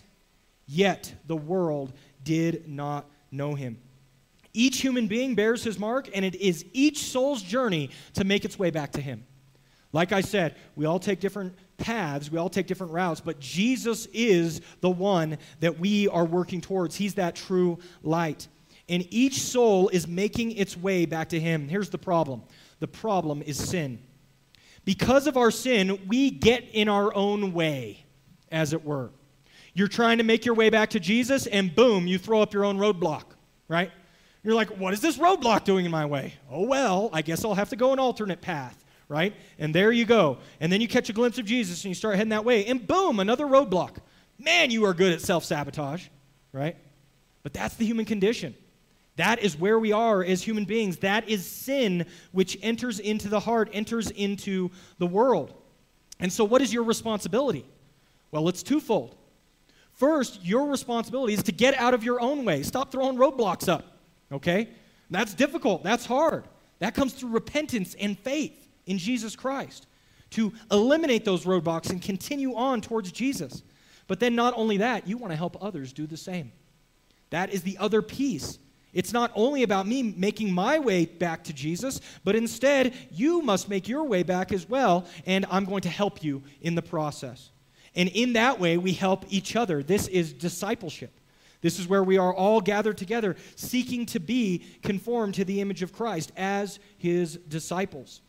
yet the world did not know him. Each human being bears his mark, and it is each soul's journey to make its way back to him. Like I said, we all take different paths, we all take different routes, but Jesus is the one that we are working towards. He's that true light. And each soul is making its way back to him. Here's the problem. The problem is sin. Because of our sin, we get in our own way, as it were. You're trying to make your way back to Jesus, and boom, you throw up your own roadblock, right? You're like, what is this roadblock doing in my way? Oh, well, I guess I'll have to go an alternate path. Right? And there you go. And then you catch a glimpse of Jesus and you start heading that way. And boom, another roadblock. Man, you are good at self-sabotage. Right? But that's the human condition. That is where we are as human beings. That is sin which enters into the heart, enters into the world. And so what is your responsibility? Well, it's twofold. First, your responsibility is to get out of your own way. Stop throwing roadblocks up. Okay? That's difficult. That's hard. That comes through repentance and faith in Jesus Christ, to eliminate those roadblocks and continue on towards Jesus. But then not only that, you want to help others do the same. That is the other piece. It's not only about me making my way back to Jesus, but instead, you must make your way back as well, and I'm going to help you in the process. And in that way, we help each other. This is discipleship. This is where we are all gathered together, seeking to be conformed to the image of Christ as his disciples.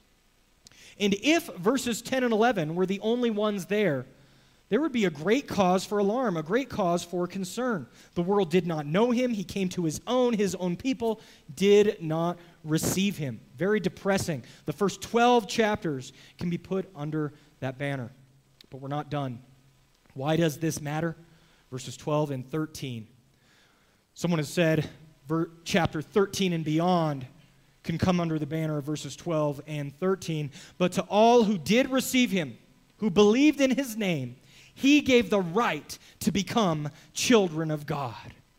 And if verses ten and eleven were the only ones there, there would be a great cause for alarm, a great cause for concern. The world did not know him. He came to his own. His own people did not receive him. Very depressing. The first twelve chapters can be put under that banner. But we're not done. Why does this matter? Verses twelve and thirteen. Someone has said ver- chapter thirteen and beyond can come under the banner of verses twelve and thirteen. But to all who did receive him, who believed in his name, he gave the right to become children of God,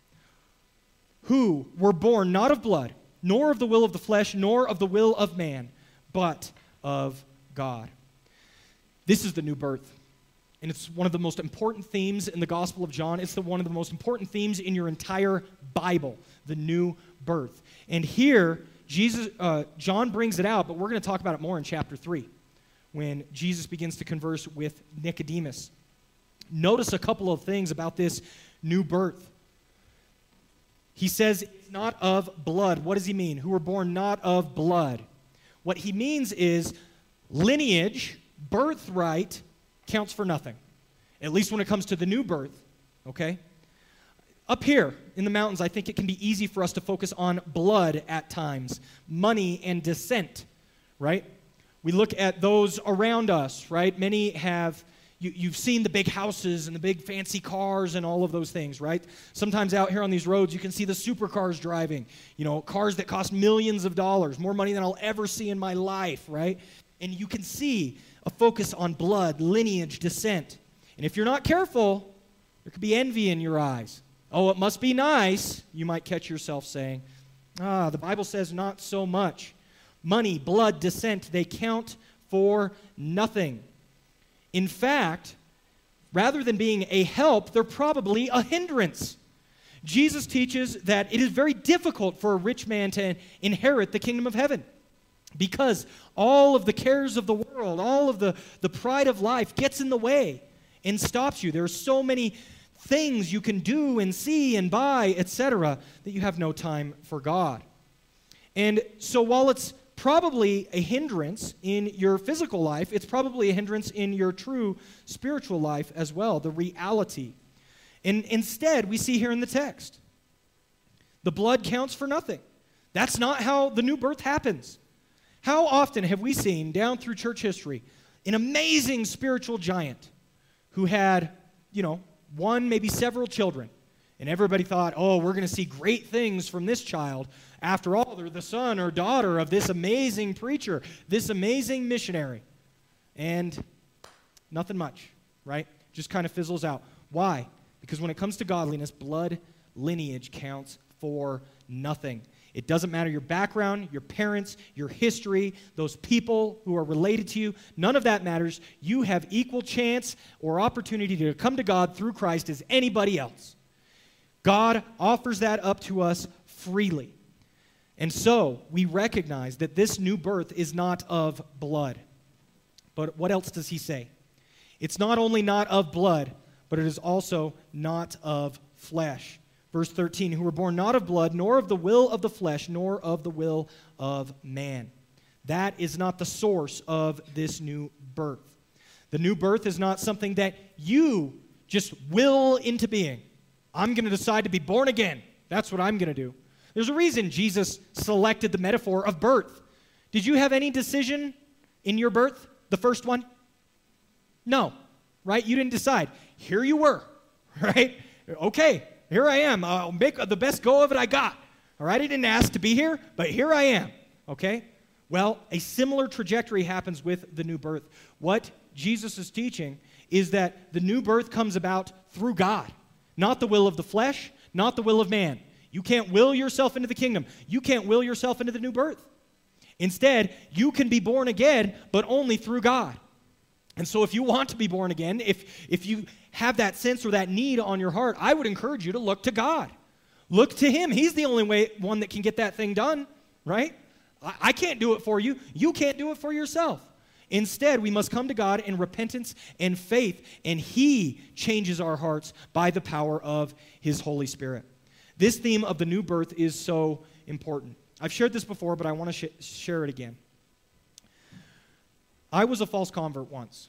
who were born not of blood, nor of the will of the flesh, nor of the will of man, but of God. This is the new birth. And it's one of the most important themes in the Gospel of John. It's the, one of the most important themes in your entire Bible, the new birth. And here, Jesus, uh, John brings it out, but we're going to talk about it more in chapter three, when Jesus begins to converse with Nicodemus. Notice a couple of things about this new birth. He says, it's not of blood. What does he mean? Who were born not of blood. What he means is lineage, birthright, counts for nothing, at least when it comes to the new birth, okay? Up here in the mountains, I think it can be easy for us to focus on blood at times, money and descent, right? We look at those around us, right? Many have, you, you've seen the big houses and the big fancy cars and all of those things, right? Sometimes out here on these roads, you can see the supercars driving, you know, cars that cost millions of dollars, more money than I'll ever see in my life, right? And you can see a focus on blood, lineage, descent. And if you're not careful, there could be envy in your eyes. Oh, it must be nice, you might catch yourself saying. Ah, the Bible says not so much. Money, blood, descent, they count for nothing. In fact, rather than being a help, they're probably a hindrance. Jesus teaches that it is very difficult for a rich man to inherit the kingdom of heaven because all of the cares of the world, all of the, the pride of life gets in the way and stops you. There are so many things you can do and see and buy, et cetera, that you have no time for God. And so while it's probably a hindrance in your physical life, it's probably a hindrance in your true spiritual life as well, the reality. And instead, we see here in the text, the blood counts for nothing. That's not how the new birth happens. How often have we seen down through church history an amazing spiritual giant who had, you know, one, maybe several children, and everybody thought, oh, we're going to see great things from this child. After all, they're the son or daughter of this amazing preacher, this amazing missionary. And nothing much, right? Just kind of fizzles out. Why? Because when it comes to godliness, blood lineage counts for nothing. It doesn't matter your background, your parents, your history, those people who are related to you. None of that matters. You have equal chance or opportunity to come to God through Christ as anybody else. God offers that up to us freely. And so we recognize that this new birth is not of blood. But what else does he say? It's not only not of blood, but it is also not of flesh. Verse thirteen, who were born not of blood, nor of the will of the flesh, nor of the will of man. That is not the source of this new birth. The new birth is not something that you just will into being. I'm going to decide to be born again. That's what I'm going to do. There's a reason Jesus selected the metaphor of birth. Did you have any decision in your birth, the first one? No, right? You didn't decide. Here you were, right? Okay. Here I am. I'll make the best go of it I got. All right, I didn't ask to be here, but here I am. Okay? Well, a similar trajectory happens with the new birth. What Jesus is teaching is that the new birth comes about through God, not the will of the flesh, not the will of man. You can't will yourself into the kingdom. You can't will yourself into the new birth. Instead, you can be born again, but only through God. And so if you want to be born again, if, if you have that sense or that need on your heart, I would encourage you to look to God. Look to him. He's the only way, one that can get that thing done, right? I, I can't do it for you. You can't do it for yourself. Instead, we must come to God in repentance and faith, and he changes our hearts by the power of his Holy Spirit. This theme of the new birth is so important. I've shared this before, but I want to sh- share it again. I was a false convert once.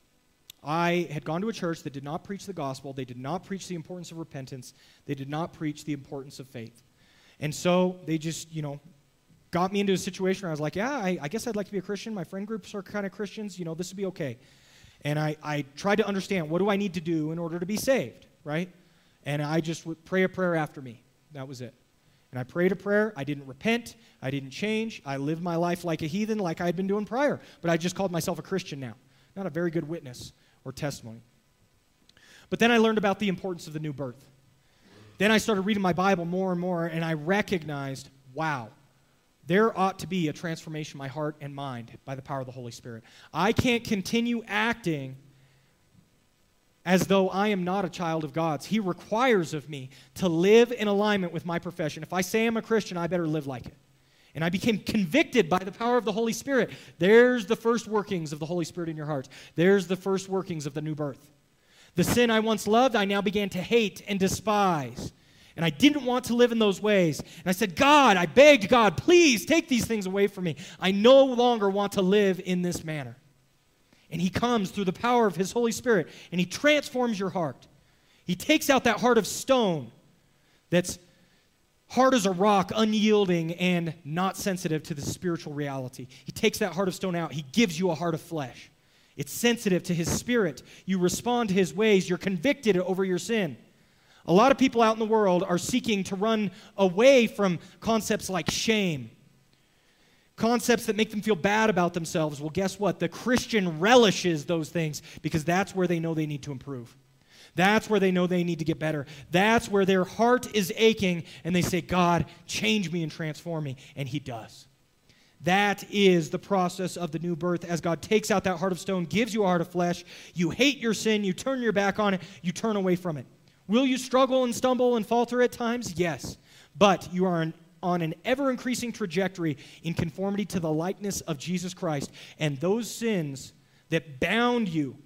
I had gone to a church that did not preach the gospel. They did not preach the importance of repentance. They did not preach the importance of faith. And so they just, you know, got me into a situation where I was like, yeah, I, I guess I'd like to be a Christian. My friend groups are kind of Christians. You know, this would be okay. And I, I tried to understand, what do I need to do in order to be saved, right? And I just would pray a prayer after me. That was it. And I prayed a prayer. I didn't repent. I didn't change. I lived my life like a heathen, like I had been doing prior. But I just called myself a Christian now. Not a very good witness or testimony. But then I learned about the importance of the new birth. Then I started reading my Bible more and more, and I recognized, wow, there ought to be a transformation in my heart and mind by the power of the Holy Spirit. I can't continue acting as though I am not a child of God's. He requires of me to live in alignment with my profession. If I say I'm a Christian, I better live like it. And I became convicted by the power of the Holy Spirit. There's the first workings of the Holy Spirit in your heart. There's the first workings of the new birth. The sin I once loved, I now began to hate and despise. And I didn't want to live in those ways. And I said, God, I begged God, please take these things away from me. I no longer want to live in this manner. And he comes through the power of his Holy Spirit, and he transforms your heart. He takes out that heart of stone that's hard as a rock, unyielding, and not sensitive to the spiritual reality. He takes that heart of stone out. He gives you a heart of flesh. It's sensitive to his spirit. You respond to his ways. You're convicted over your sin. A lot of people out in the world are seeking to run away from concepts like shame, concepts that make them feel bad about themselves. Well, guess what? The Christian relishes those things because that's where they know they need to improve. That's where they know they need to get better. That's where their heart is aching, and they say, God, change me and transform me, and he does. That is the process of the new birth. As God takes out that heart of stone, gives you a heart of flesh, you hate your sin, you turn your back on it, you turn away from it. Will you struggle and stumble and falter at times? Yes. But you are an, on an ever-increasing trajectory in conformity to the likeness of Jesus Christ. And those sins that bound you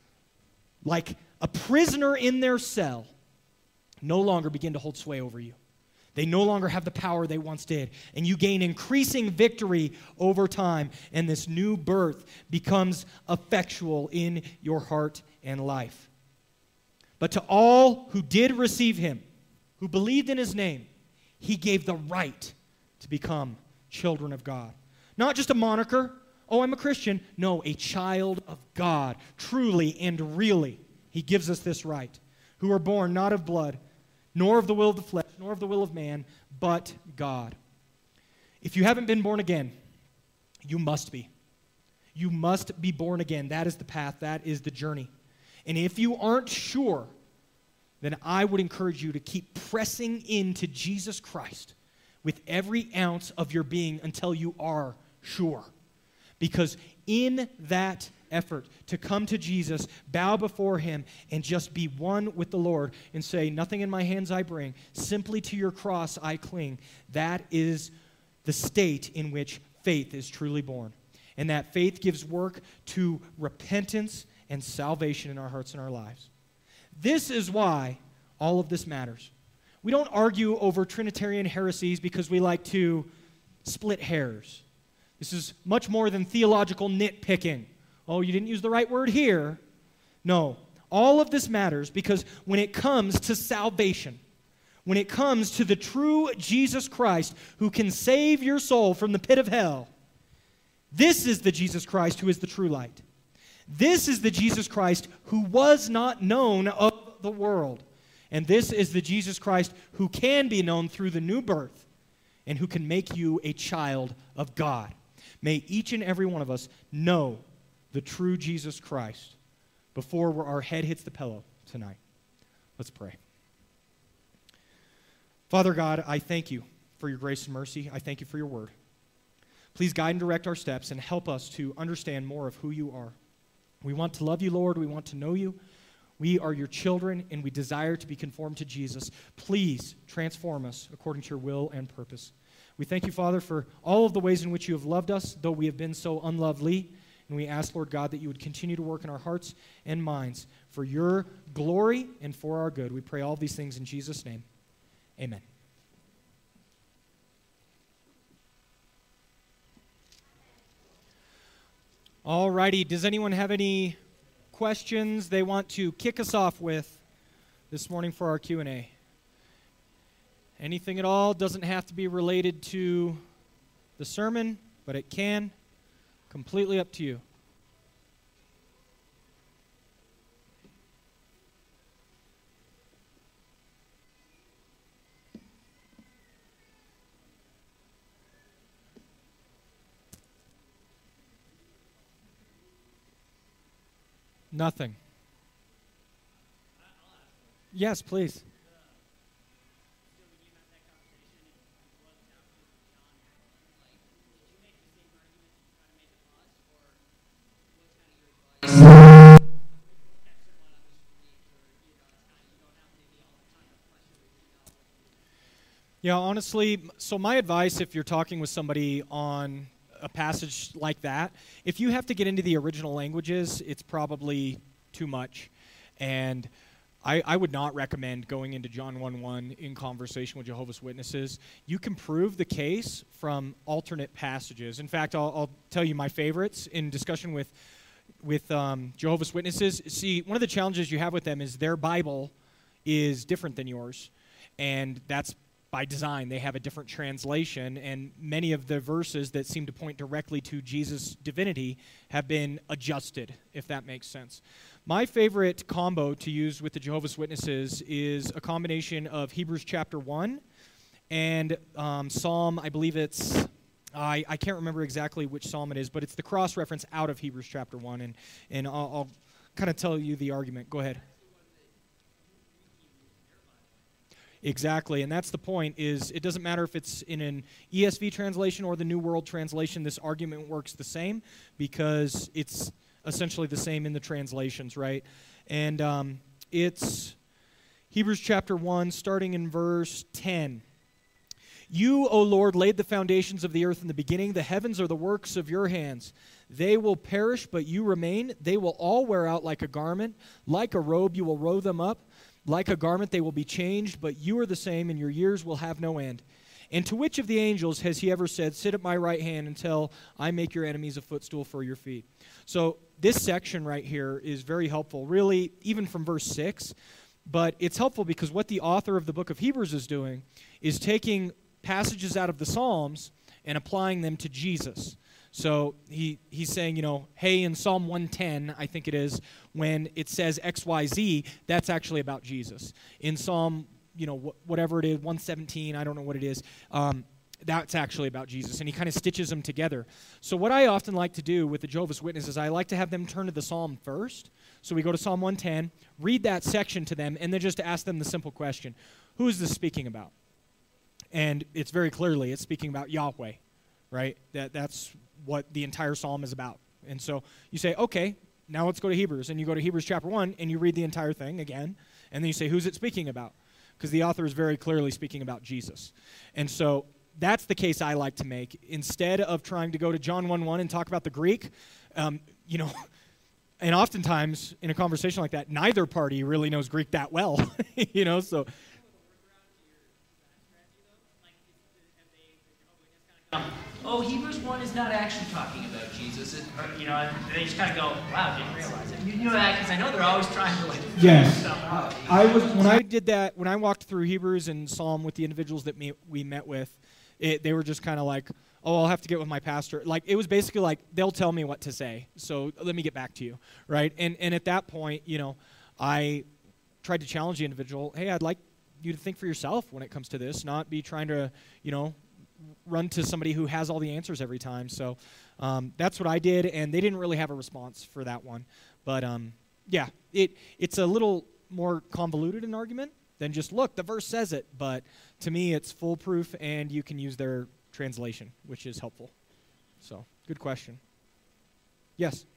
like a prisoner in their cell no longer begin to hold sway over you. They no longer have the power they once did. And you gain increasing victory over time. And this new birth becomes effectual in your heart and life. But to all who did receive him, who believed in his name, he gave the right to become children of God. Not just a moniker. Oh, I'm a Christian. No, a child of God. Truly and really, he gives us this right. Who are born not of blood, nor of the will of the flesh, nor of the will of man, but God. If you haven't been born again, you must be. You must be born again. That is the path. That is the journey. And if you aren't sure, then I would encourage you to keep pressing into Jesus Christ with every ounce of your being until you are sure. Because in that effort to come to Jesus, bow before him, and just be one with the Lord and say, nothing in my hands I bring, simply to your cross I cling, that is the state in which faith is truly born. And that faith gives work to repentance and salvation in our hearts and our lives. This is why all of this matters. We don't argue over Trinitarian heresies because we like to split hairs. This is much more than theological nitpicking. Oh, you didn't use the right word here. No, all of this matters because when it comes to salvation, when it comes to the true Jesus Christ who can save your soul from the pit of hell, this is the Jesus Christ who is the true light. This is the Jesus Christ who was not known of the world. And this is the Jesus Christ who can be known through the new birth and who can make you a child of God. May each and every one of us know the true Jesus Christ before our head hits the pillow tonight. Let's pray. Father God, I thank you for your grace and mercy. I thank you for your word. Please guide and direct our steps and help us to understand more of who you are. We want to love you, Lord. We want to know you. We are your children, and we desire to be conformed to Jesus. Please transform us according to your will and purpose. We thank you, Father, for all of the ways in which you have loved us, though we have been so unlovely. And we ask, Lord God, that you would continue to work in our hearts and minds for your glory and for our good. We pray all these things in Jesus' name. Amen. All righty. Does anyone have any questions they want to kick us off with this morning for our Q and A? Anything at all. Doesn't have to be related to the sermon, but it can. Completely up to you. Nothing. Yes, please. Yeah, honestly, so my advice if you're talking with somebody on a passage like that, if you have to get into the original languages, it's probably too much. And I, I would not recommend going into John one one in conversation with Jehovah's Witnesses. You can prove the case from alternate passages. In fact, I'll, I'll tell you my favorites in discussion with, with um, Jehovah's Witnesses. See, one of the challenges you have with them is their Bible is different than yours. And that's by design. They have a different translation, and many of the verses that seem to point directly to Jesus' divinity have been adjusted, if that makes sense. My favorite combo to use with the Jehovah's Witnesses is a combination of Hebrews chapter one and um, Psalm, I believe it's, I, I can't remember exactly which psalm it is, but it's the cross-reference out of Hebrews chapter one, and, and I'll, I'll kind of tell you the argument. Go ahead. Exactly, and that's the point, is it doesn't matter if it's in an E S V translation or the New World Translation, this argument works the same because it's essentially the same in the translations, right? And um, it's Hebrews chapter one, starting in verse ten. You, O Lord, laid the foundations of the earth in the beginning. The heavens are the works of your hands. They will perish, but you remain. They will all wear out like a garment. Like a robe, you will roll them up. Like a garment, they will be changed, but you are the same, and your years will have no end. And to which of the angels has he ever said, sit at my right hand until I make your enemies a footstool for your feet? So this section right here is very helpful, really, even from verse six. But it's helpful because what the author of the book of Hebrews is doing is taking passages out of the Psalms and applying them to Jesus. So he, he's saying, you know, hey, in Psalm one ten, I think it is, when it says X Y Z, that's actually about Jesus. In Psalm, you know, wh- whatever it is, one seventeen, I don't know what it is, um, that's actually about Jesus. And he kind of stitches them together. So what I often like to do with the Jehovah's Witnesses, I like to have them turn to the Psalm first. So we go to Psalm one ten, read that section to them, and then just ask them the simple question, who is this speaking about? And it's very clearly, it's speaking about Yahweh, right? That That's what the entire psalm is about. And so you say, okay, now let's go to Hebrews. And you go to Hebrews chapter one, and you read the entire thing again. And then you say, who's it speaking about? Because the author is very clearly speaking about Jesus. And so that's the case I like to make. Instead of trying to go to John one one and talk about the Greek, um, you know, and oftentimes in a conversation like that, neither party really knows Greek that well, you know, so... Oh, Hebrews one is not actually talking about Jesus. It, or, you know, and they just kind of go, wow, I didn't realize it. You, you know that because I know they're always trying to like yes. stuff out. I was when I did that, when I walked through Hebrews and Psalm with the individuals that me, we met with, it, they were just kind of like, oh, I'll have to get with my pastor. Like, it was basically like, they'll tell me what to say, so let me get back to you, right? And and at that point, you know, I tried to challenge the individual, hey, I'd like you to think for yourself when it comes to this, not be trying to, you know, run to somebody who has all the answers every time. So um, that's what I did, and they didn't really have a response for that one. But um, yeah, it it's a little more convoluted an argument than just, look, the verse says it. But to me, it's foolproof, and you can use their translation, which is helpful. So good question. Yes?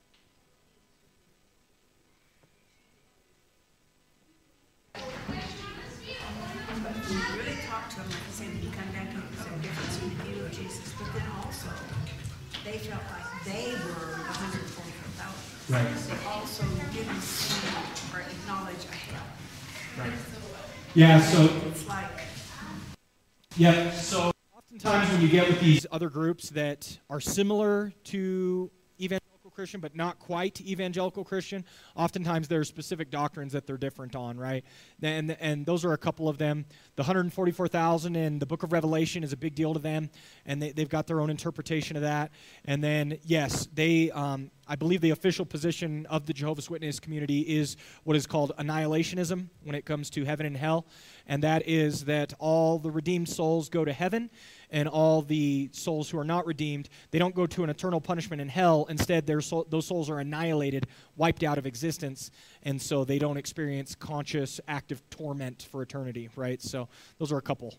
When you really talk to them, like you said, when you come back and it's a difference in the view of Jesus, but then also, they felt like they were one hundred forty-four thousand. Right. They also didn't see or acknowledge a hell. Right. Yeah, so... It's like... Yeah, so oftentimes when you get with these other groups that are similar to evangelical Christian, but not quite evangelical Christian, oftentimes there are specific doctrines that they're different on, right? And, and those are a couple of them. The one hundred forty-four thousand in the book of Revelation is a big deal to them, and they, they've got their own interpretation of that. And then, yes, they, um, I believe the official position of the Jehovah's Witness community is what is called annihilationism when it comes to heaven and hell, and that is that all the redeemed souls go to heaven, and all the souls who are not redeemed, they don't go to an eternal punishment in hell. Instead, their soul, those souls are annihilated, wiped out of existence, and so they don't experience conscious, active torment for eternity, right? So those are a couple.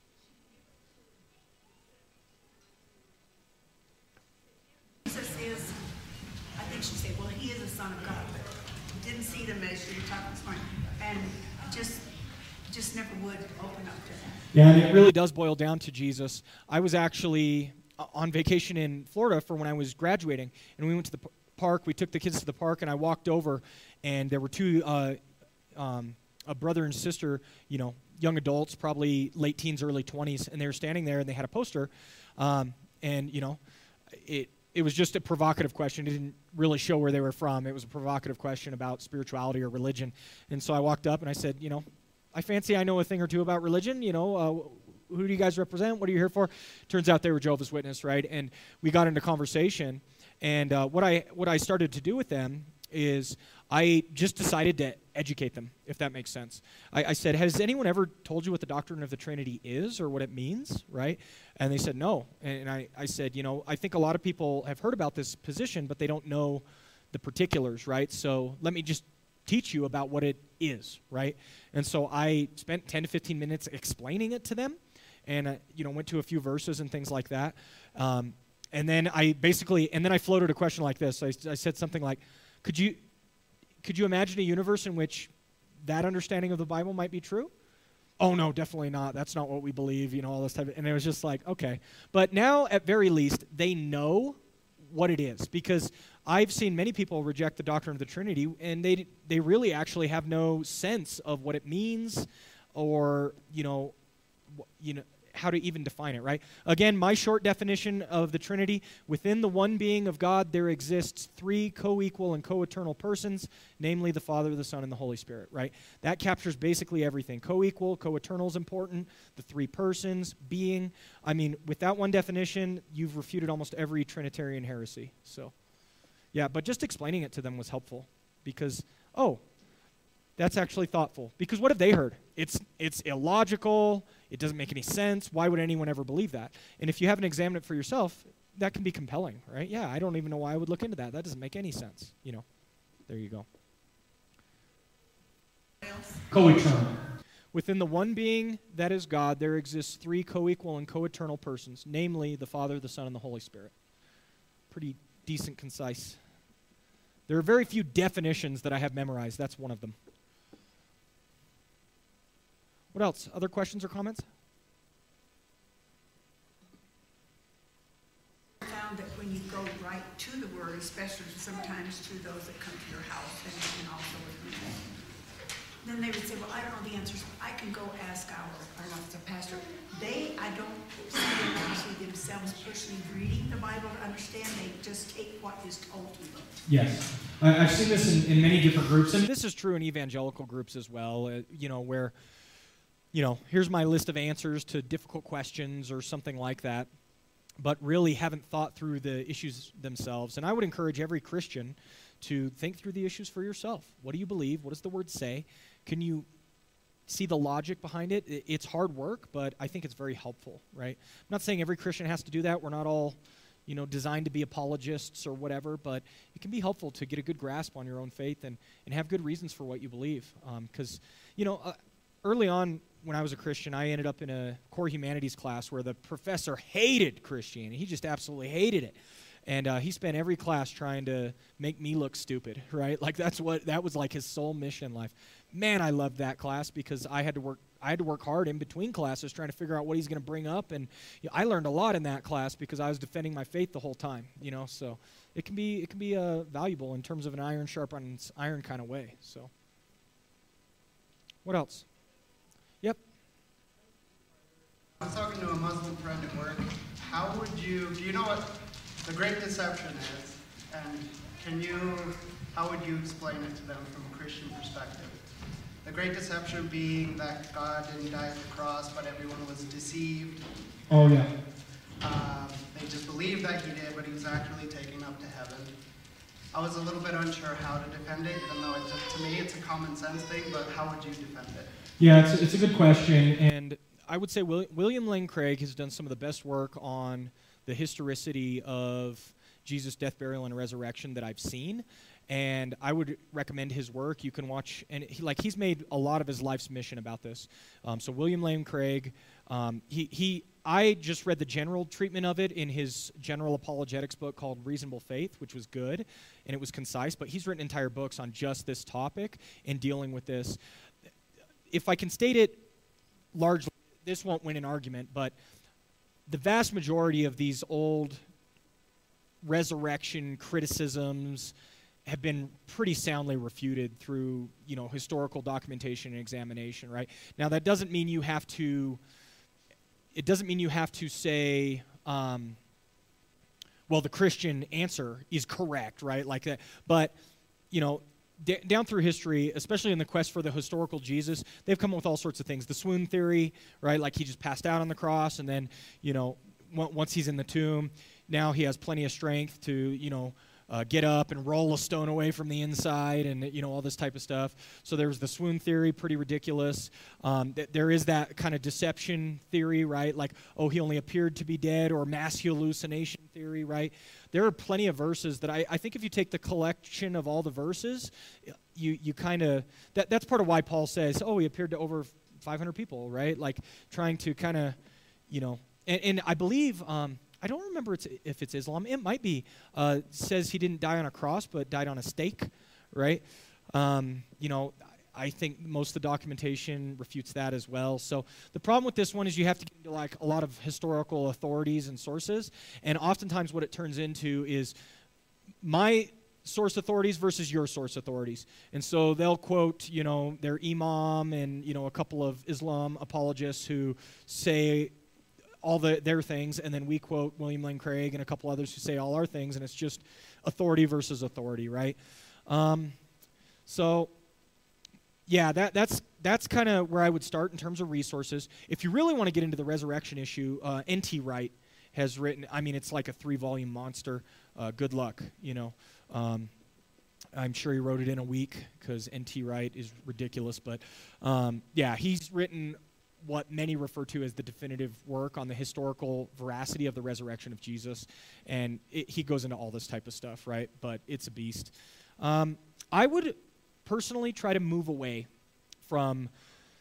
Jesus is, I think she said, well, he is the Son of God, but didn't see them as you were talking this morning, and just, just never would open up to that. Yeah, and it really does boil down to Jesus. I was actually on vacation in Florida for when I was graduating, and we went to the p- park. We took the kids to the park, and I walked over, and there were two, uh, um, a brother and sister, you know, young adults, probably late teens, early twenties, and they were standing there, and they had a poster, um, and, you know, it it was just a provocative question. It didn't really show where they were from. It was a provocative question about spirituality or religion, and so I walked up, and I said, you know, I fancy I know a thing or two about religion, you know, uh, who do you guys represent? What are you here for? Turns out they were Jehovah's Witness, right? And we got into conversation, and uh, what I what I started to do with them is I just decided to educate them, if that makes sense. I, I said, has anyone ever told you what the doctrine of the Trinity is or what it means, right? And they said, no. And I, I said, you know, I think a lot of people have heard about this position, but they don't know the particulars, right? So let me just teach you about what it is, right? And so I spent ten to fifteen minutes explaining it to them, and I, you know, went to a few verses and things like that. Um, and then I basically, and then I floated a question like this. I, I said something like, could you, could you imagine a universe in which that understanding of the Bible might be true. Oh, no, definitely not. That's not what we believe, you know, all this type of, and it was just like, okay. But now, at very least, they know what it is, because I've seen many people reject the doctrine of the Trinity, and they they really actually have no sense of what it means, or, you know, wh- you know, how to even define it, right? Again, my short definition of the Trinity: within the one being of God, there exists three co-equal and co-eternal persons, namely the Father, the Son, and the Holy Spirit, right? That captures basically everything. Co-equal, co-eternal is important. The three persons, being. I mean, with that one definition, you've refuted almost every Trinitarian heresy. So, yeah, but just explaining it to them was helpful, because, oh, that's actually thoughtful. Because what have they heard? It's it's illogical. It doesn't make any sense. Why would anyone ever believe that? And if you haven't examined it for yourself, that can be compelling, right? Yeah, I don't even know why I would look into that. That doesn't make any sense. You know, there you go. Co-eternal. Within the one being that is God, there exists three co-equal and co-eternal persons, namely the Father, the Son, and the Holy Spirit. Pretty decent, concise. There are very few definitions that I have memorized. That's one of them. What else? Other questions or comments? I found that when you go right to the Word, especially sometimes to those that come to your house and, and also with me, then they would say, well, I don't know the answers. I can go ask our, I don't know if it's a pastor. They, I don't see them actually themselves personally reading the Bible to understand. They just take what is told to them. Yes. I, I've seen this in, in many different groups, and this is true in evangelical groups as well, uh, you know, where, you know, here's my list of answers to difficult questions or something like that, but really haven't thought through the issues themselves. And I would encourage every Christian to think through the issues for yourself. What do you believe? What does the Word say? Can you see the logic behind it? It's hard work, but I think it's very helpful, right? I'm not saying every Christian has to do that. We're not all, you know, designed to be apologists or whatever, but it can be helpful to get a good grasp on your own faith and, and have good reasons for what you believe. Because, um, you know, uh, early on when I was a Christian, I ended up in a core humanities class where the professor hated Christianity. He just absolutely hated it. And uh, he spent every class trying to make me look stupid, right? Like that's what, that was like his sole mission in life. Man, I loved that class because I had to work I had to work hard in between classes trying to figure out what he's going to bring up, and you know, I learned a lot in that class because I was defending my faith the whole time, you know, so it can be it can be uh, valuable in terms of an iron sharpens iron kind of way. So what else? Yep. I was talking to a Muslim friend at work. How would you, do you know what the Great Deception is? And can you, how would you explain it to them from a Christian perspective? The Great Deception being that God didn't die at the cross, but everyone was deceived. Oh, yeah. Um, they just believed that he did, but he was actually taken up to heaven. I was a little bit unsure how to defend it, even though it just, to me it's a common sense thing, but how would you defend it? Yeah, it's, it's a good question, and I would say Will, William Lane Craig has done some of the best work on the historicity of Jesus' death, burial, and resurrection that I've seen. And I would recommend his work. You can watch, and he, like he's made a lot of his life's mission about this. Um, so William Lane Craig, um, he he. I just read the general treatment of it in his general apologetics book called Reasonable Faith, which was good, and it was concise. But he's written entire books on just this topic and dealing with this. If I can state it largely, this won't win an argument, but the vast majority of these old resurrection criticisms have been pretty soundly refuted through, you know, historical documentation and examination, right? Now, that doesn't mean you have to, it doesn't mean you have to say, um, well, the Christian answer is correct, right? Like that. But, you know, d- down through history, especially in the quest for the historical Jesus, they've come up with all sorts of things. The swoon theory, right? Like he just passed out on the cross, and then, you know, w- once he's in the tomb, now he has plenty of strength to, you know, Uh, get up and roll a stone away from the inside, and you know all this type of stuff. So there's the swoon theory, pretty ridiculous. Um, th- there is that kind of deception theory, right? Like, oh, he only appeared to be dead, or mass hallucination theory, right? There are plenty of verses that I, I think if you take the collection of all the verses, you you kind of that that's part of why Paul says, oh, he appeared to over five hundred people, right? Like trying to kind of, you know, and, and I believe. Um, I don't remember it's, if it's Islam. It might be. Uh, says he didn't die on a cross, but died on a stake, right? Um, you know, I think most of the documentation refutes that as well. So the problem with this one is you have to get into like a lot of historical authorities and sources, and oftentimes what it turns into is my source authorities versus your source authorities. And so they'll quote, you know, their imam and, you know, a couple of Islam apologists who say all the, their things, and then we quote William Lane Craig and a couple others who say all our things, and it's just authority versus authority, right? Um, so, yeah, that, that's that's kind of where I would start in terms of resources. If you really want to get into the resurrection issue, uh, N T Wright has written, I mean, it's like a three-volume monster. Uh, good luck, you know. Um, I'm sure he wrote it in a week because N T Wright is ridiculous. But, um, yeah, he's written what many refer to as the definitive work on the historical veracity of the resurrection of Jesus. And it, he goes into all this type of stuff, right? But it's a beast. Um, I would personally try to move away from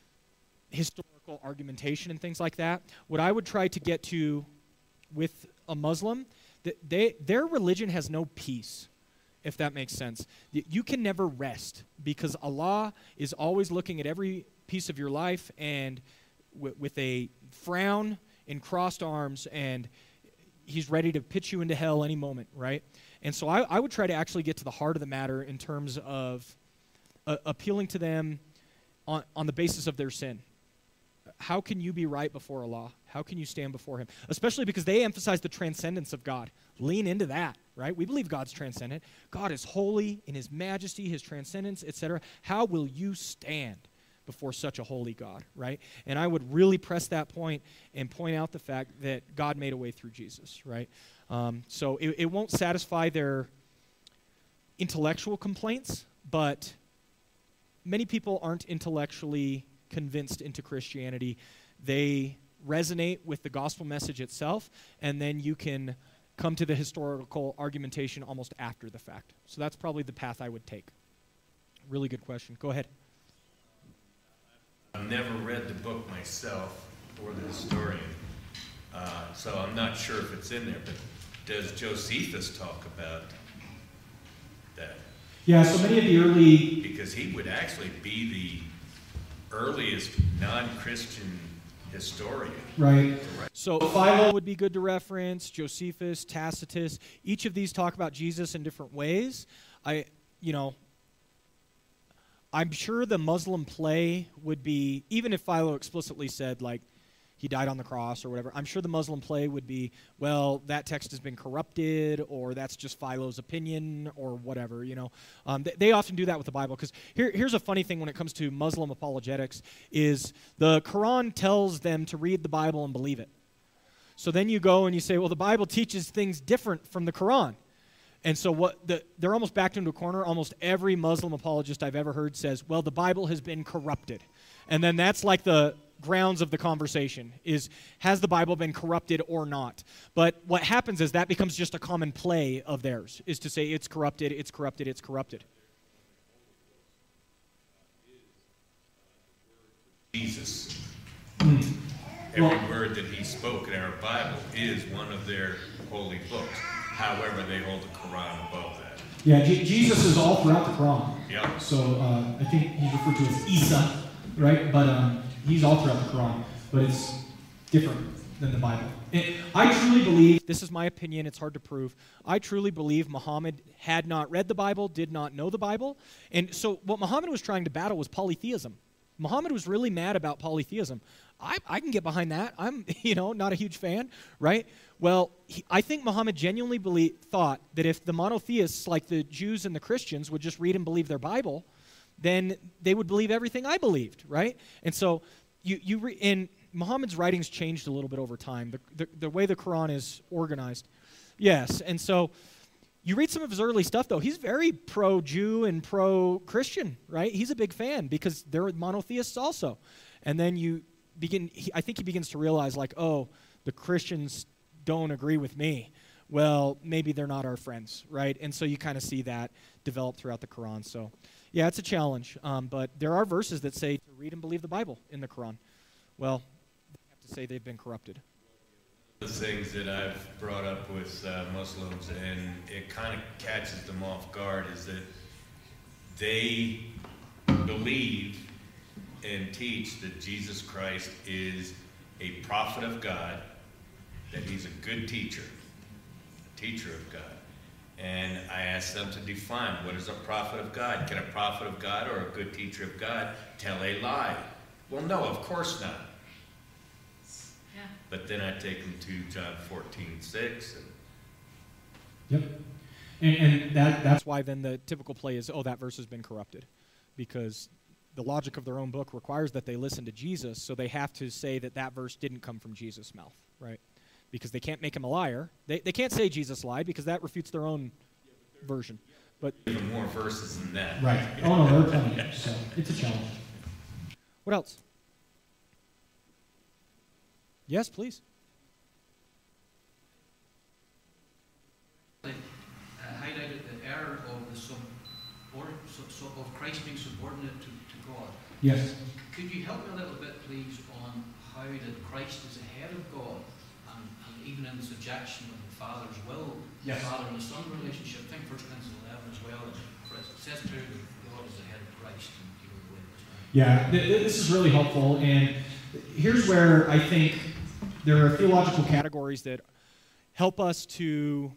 historical argumentation and things like that. What I would try to get to with a Muslim, that they, their religion has no peace, if that makes sense. You can never rest because Allah is always looking at every piece of your life and w- with a frown and crossed arms, and he's ready to pitch you into hell any moment, right? And so I, I would try to actually get to the heart of the matter in terms of uh, appealing to them on, on the basis of their sin. How can you be right before Allah? How can you stand before him? Especially because they emphasize the transcendence of God. Lean into that, right? We believe God's transcendent. God is holy in his majesty, his transcendence, et cetera. How will you stand before such a holy God, right? And I would really press that point and point out the fact that God made a way through Jesus, right? Um, so it, it won't satisfy their intellectual complaints, but many people aren't intellectually convinced into Christianity. They resonate with the gospel message itself, and then you can come to the historical argumentation almost after the fact. So that's probably the path I would take. Really good question. Go ahead. I've never read the book myself or the historian, uh, so I'm not sure if it's in there, but does Josephus talk about that? Yeah, so many of the early... Because he would actually be the earliest non-Christian historian. Right. So Philo would be good to reference, Josephus, Tacitus. Each of these talk about Jesus in different ways. I, you know, I'm sure the Muslim play would be, even if Philo explicitly said, like, he died on the cross or whatever, I'm sure the Muslim play would be, well, that text has been corrupted, or that's just Philo's opinion, or whatever, you know. Um, they, they often do that with the Bible, because here, here's a funny thing when it comes to Muslim apologetics, is the Quran tells them to read the Bible and believe it. So then you go and you say, well, the Bible teaches things different from the Quran. And so what the, they're almost backed into a corner. Almost every Muslim apologist I've ever heard says, well, the Bible has been corrupted. And then that's like the grounds of the conversation is, has the Bible been corrupted or not? But what happens is that becomes just a common play of theirs, is to say it's corrupted, it's corrupted, it's corrupted. Jesus. Mm. Every Well, word that he spoke in our Bible is one of their holy books. However, they hold the Quran above that. yeah, J- Jesus is all throughout the Quran. Yeah. So uh, I think he's referred to as Isa, right? But um, he's all throughout the Quran, but it's different than the Bible. It, I truly believe, this is my opinion, it's hard to prove, I truly believe Muhammad had not read the Bible, did not know the Bible. And so what Muhammad was trying to battle was polytheism. Muhammad was really mad about polytheism. I, I can get behind that. I'm, you know, not a huge fan, right? Well, he, I think Muhammad genuinely believe, thought that if the monotheists, like the Jews and the Christians, would just read and believe their Bible, then they would believe everything I believed, right? And so you, you re, and Muhammad's writings changed a little bit over time, the, the, the way the Quran is organized. Yes, and so you read some of his early stuff, though. He's very pro-Jew and pro-Christian, right? He's a big fan because they're monotheists also. And then you begin, he, I think he begins to realize, like, oh, the Christians don't agree with me. Well, maybe they're not our friends, right? And so you kind of see that develop throughout the Quran. So, yeah, it's a challenge. Um, but there are verses that say to read and believe the Bible in the Quran. Well, they have to say they've been corrupted. The things that I've brought up with uh, Muslims, and it kind of catches them off guard, is that they believe and teach that Jesus Christ is a prophet of God, that he's a good teacher, a teacher of God. And I asked them to define, what is a prophet of God? Can a prophet of God or a good teacher of God tell a lie? Well, no, of course not. Yeah. But then I take them to John fourteen six. And Yep. And, and that, that's That's why then the typical play is, oh, that verse has been corrupted. Because the logic of their own book requires that they listen to Jesus, so they have to say that that verse didn't come from Jesus' mouth, right? Because they can't make him a liar. They, they can't say Jesus lied because that refutes their own version. But even more verses than that. right. Oh, no, there are plenty. So it's a challenge. what else? Yes, please. uh, highlighted the error of the sub, or, so, so of Christ being subordinate to, to God. Yes. Could you help me a little bit, please, on how that Christ is ahead of God, and, and even in the subjection of the Father's will, Yes. the Father and the Son relationship? I think First Corinthians eleven as well. It says clearly that God is ahead of Christ in the way as well. Yeah, th- th- this is really helpful. And here's where I think there are theological categories. Categories that help us to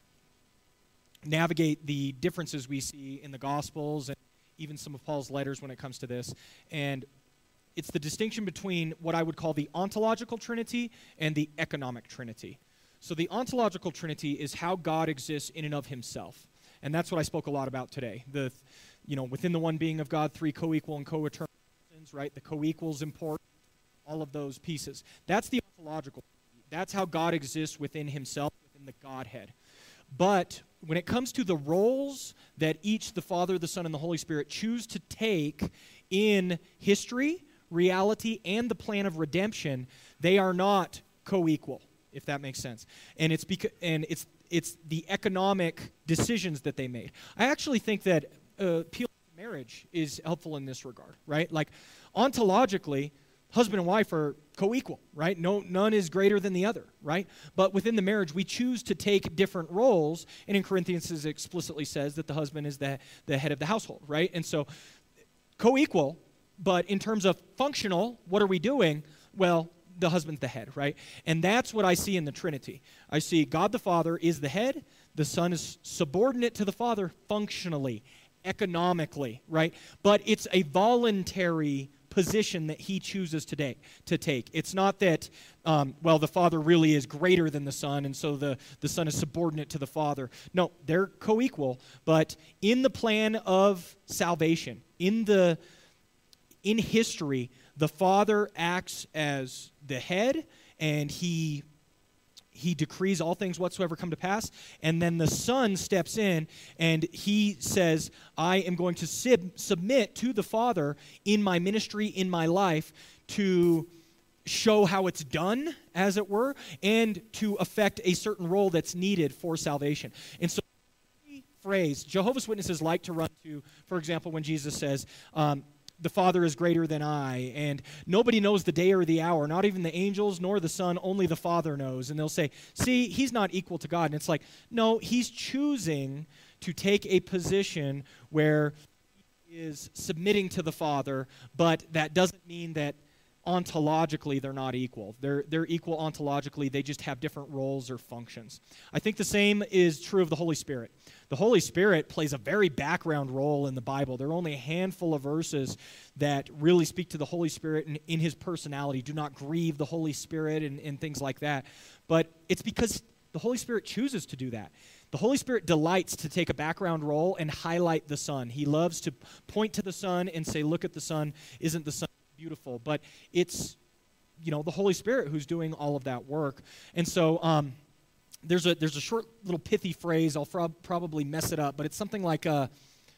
navigate the differences we see in the Gospels and even some of Paul's letters when it comes to this. And it's the distinction between what I would call the ontological Trinity and the economic Trinity. So the ontological Trinity is how God exists in and of himself. And that's what I spoke a lot about today. The, you know, within the one being of God, three co-equal and co-eternal persons, right? The co-equals important, all of those pieces. That's the ontological. That's how God exists within himself, within the Godhead. But when it comes to the roles that each, the Father, the Son, and the Holy Spirit choose to take in history, reality, and the plan of redemption, they are not co-equal, if that makes sense. And it's because, and it's it's the economic decisions that they made. I actually think that uh, appeal to marriage is helpful in this regard, right? Like ontologically, husband and wife are co-equal, right? No, none is greater than the other, right? But within the marriage, we choose to take different roles, and in Corinthians it explicitly says that the husband is the, the head of the household, right? And so co-equal, but in terms of functional, what are we doing? Well, the husband's the head, right? And that's what I see in the Trinity. I see God the Father is the head, the Son is subordinate to the Father functionally, economically, right? But it's a voluntary position that he chooses today to take. It's not that, um, well, the Father really is greater than the Son, and so the, the Son is subordinate to the Father. No, they're co-equal, but in the plan of salvation, in the in history, the Father acts as the head, and he he decrees all things whatsoever come to pass, and then the Son steps in, and he says, I am going to sub- submit to the Father in my ministry, in my life, to show how it's done, as it were, and to affect a certain role that's needed for salvation. And so the phrase, Jehovah's Witnesses like to run to, for example, when Jesus says, um, the Father is greater than I, and nobody knows the day or the hour, not even the angels nor the Son, only the Father knows. And they'll say, see, he's not equal to God. And it's like, no, he's choosing to take a position where he is submitting to the Father, but that doesn't mean that ontologically they're not equal. They're, they're equal ontologically, they just have different roles or functions. I think the same is true of the Holy Spirit. The Holy Spirit plays a very background role in the Bible. There are only a handful of verses that really speak to the Holy Spirit in, in his personality. Do not grieve the Holy Spirit and, and things like that. But it's because the Holy Spirit chooses to do that. The Holy Spirit delights to take a background role and highlight the Son. He loves to point to the Son and say, look at the Son. Isn't the Son beautiful? But it's, you know, the Holy Spirit who's doing all of that work. And so um, there's a there's a short little pithy phrase. I'll fro- probably mess it up, but it's something like a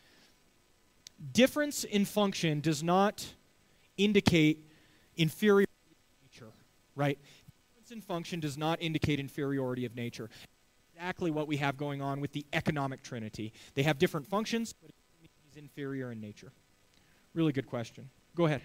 difference in function does not indicate inferiority of nature, right? Difference in function does not indicate inferiority of nature. Exactly what we have going on with the economic Trinity. They have different functions, but it doesn't mean he's inferior in nature. Really good question. Go ahead.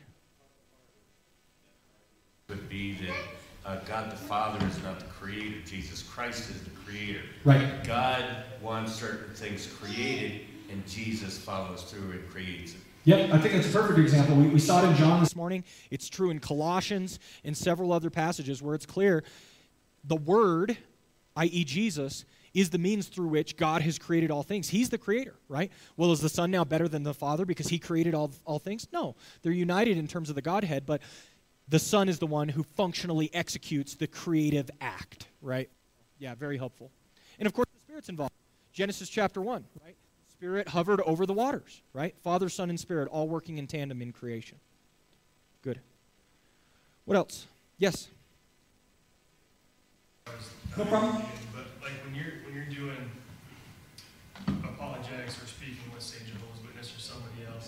Would be that uh, God the Father is not the creator. Jesus Christ is the creator. Right. God wants certain things created, and Jesus follows through and creates it. Yep, I think that's a perfect example. We, we saw it in John this This morning, it's true in Colossians and several other passages where it's clear the Word, that is. Jesus, is the means through which God has created all things. He's the creator, right? Well, is the Son now better than the Father because he created all, all things? No. They're united in terms of the Godhead, but the Son is the one who functionally executes the creative act, right? Yeah, very helpful. And of course, the Spirit's involved. Genesis chapter one, right? Spirit hovered over the waters, right? Father, Son, and Spirit all working in tandem in creation. Good. What else? Yes? No problem. But like when you're when you're doing apologetics or speaking with, say, Jehovah's Witness or somebody else,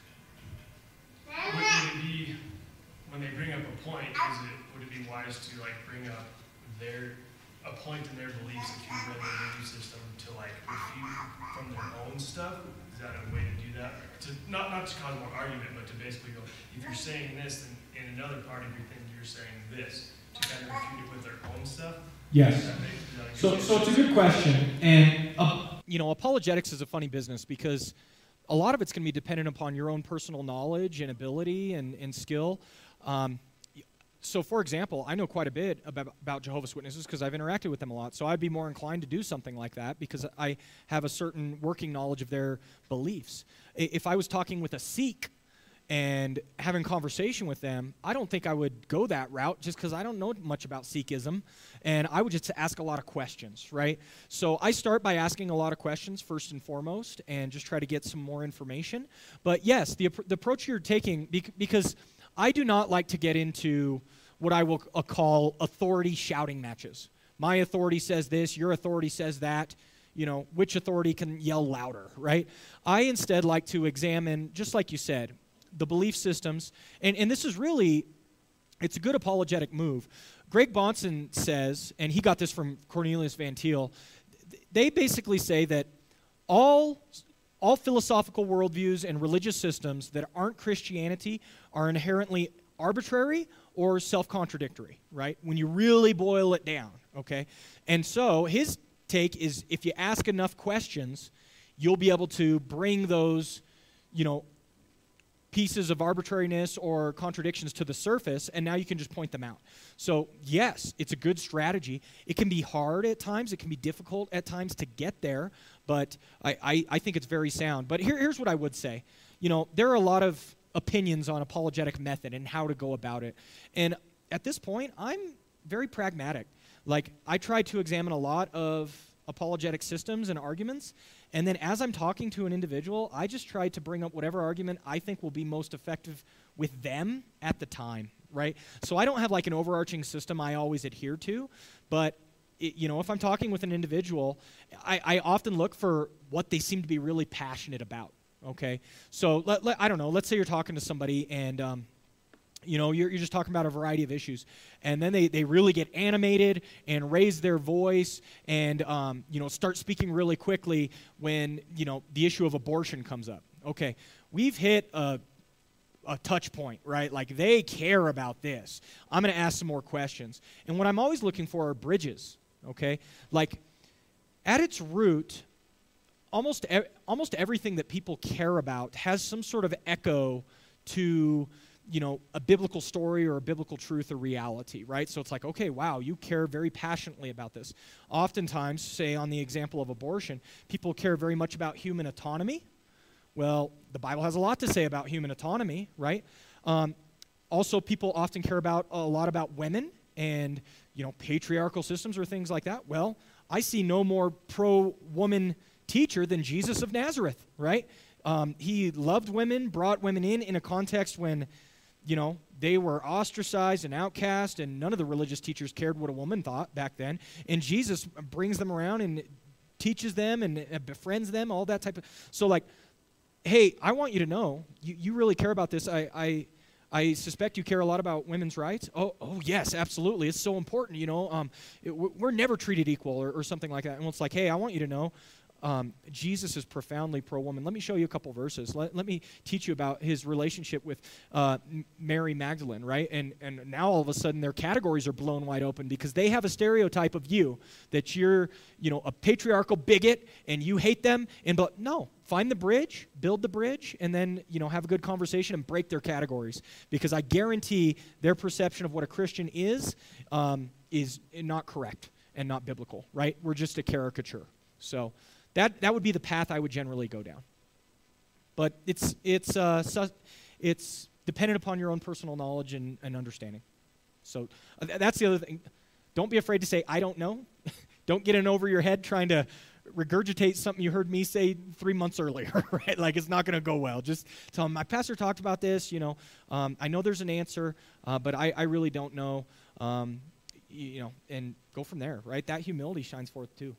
would it be when they bring up a point? Is it would it be wise to like bring up their a point in their beliefs if you read their belief system to like refute from their own stuff? Is that a way to do that? To not not to cause more argument, but to basically go, if you're saying this, then in another part of your thing you're saying this, to kind of refute it with their own stuff. Yes. So, so it's a good question, and uh, You know, apologetics is a funny business because a lot of it's going to be dependent upon your own personal knowledge and ability and, and skill. Um, so, for example, I know quite a bit about, about Jehovah's Witnesses because I've interacted with them a lot. So I'd be more inclined to do something like that because I have a certain working knowledge of their beliefs. I- If I was talking with a Sikh and having conversation with them, I don't think I would go that route just because I don't know much about Sikhism, and I would just ask a lot of questions, right? So I start by asking a lot of questions first and foremost and just try to get some more information. But yes, the, the approach you're taking, bec- because I do not like to get into what I will uh, call authority shouting matches. My authority says this, your authority says that. You know, which authority can yell louder, right? I instead like to examine, just like you said, the belief systems, and, and this is really, it's a good apologetic move. Greg Bahnsen says, and he got this from Cornelius Van Til, th- they basically say that all, all philosophical worldviews and religious systems that aren't Christianity are inherently arbitrary or self-contradictory, right? When you really boil it down, okay? And so his take is if you ask enough questions, you'll be able to bring those, you know, pieces of arbitrariness or contradictions to the surface, and now you can just point them out. So yes, it's a good strategy. It can be hard at times. It can be difficult at times to get there, but I, I, I think it's very sound. But here, here's what I would say. You know, there are a lot of opinions on apologetic method and how to go about it. And at this point, I'm very pragmatic. Like, I try to examine a lot of apologetic systems and arguments, and then as I'm talking to an individual, I just try to bring up whatever argument I think will be most effective with them at the time, right? So I don't have like an overarching system I always adhere to, but it, you know, if I'm talking with an individual, I, I often look for what they seem to be really passionate about, okay? So let, let, I don't know, let's say you're talking to somebody and um, you know, you're, you're just talking about a variety of issues. And then they, they really get animated and raise their voice and, um, you know, start speaking really quickly when, you know, the issue of abortion comes up. Okay, we've hit a, a touch point, right? Like, they care about this. I'm going to ask some more questions. And what I'm always looking for are bridges, okay? Like, at its root, almost, e- almost everything that people care about has some sort of echo to, you know, a biblical story or a biblical truth or reality, right? So it's like, okay, wow, you care very passionately about this. Oftentimes, say on the example of abortion, people care very much about human autonomy. Well, the Bible has a lot to say about human autonomy, right? Um, also, people often care about a lot about women and, you know, patriarchal systems or things like that. Well, I see no more pro-woman teacher than Jesus of Nazareth, right? Um, he loved women, brought women in in a context when, you know, they were ostracized and outcast, and none of the religious teachers cared what a woman thought back then. And Jesus brings them around and teaches them and uh, befriends them, all that type of... So, like, hey, I want you to know, you, you really care about this. I, I I suspect you care a lot about women's rights. Oh, oh yes, absolutely. It's so important, you know. Um, it, we're never treated equal or, or something like that. And it's like, hey, I want you to know, um, Jesus is profoundly pro-woman. Let me show you a couple verses. Let, let me teach you about his relationship with uh, M- Mary Magdalene, right? And, and now all of a sudden their categories are blown wide open because they have a stereotype of you, that you're, you know, a patriarchal bigot and you hate them. And but no, find the bridge, build the bridge, and then, you know, have a good conversation and break their categories. Because I guarantee their perception of what a Christian is um, is not correct and not biblical, right? We're just a caricature. So that that would be the path I would generally go down. But it's it's uh, su- it's dependent upon your own personal knowledge and, and understanding. So uh, th- that's the other thing. Don't be afraid to say, I don't know. Don't get in over your head trying to regurgitate something you heard me say three months earlier, right? Like, it's not going to go well. Just tell them, my pastor talked about this, you know. Um, I know there's an answer, uh, but I, I really don't know. Um, you, you know, and go from there, right? That humility shines forth too.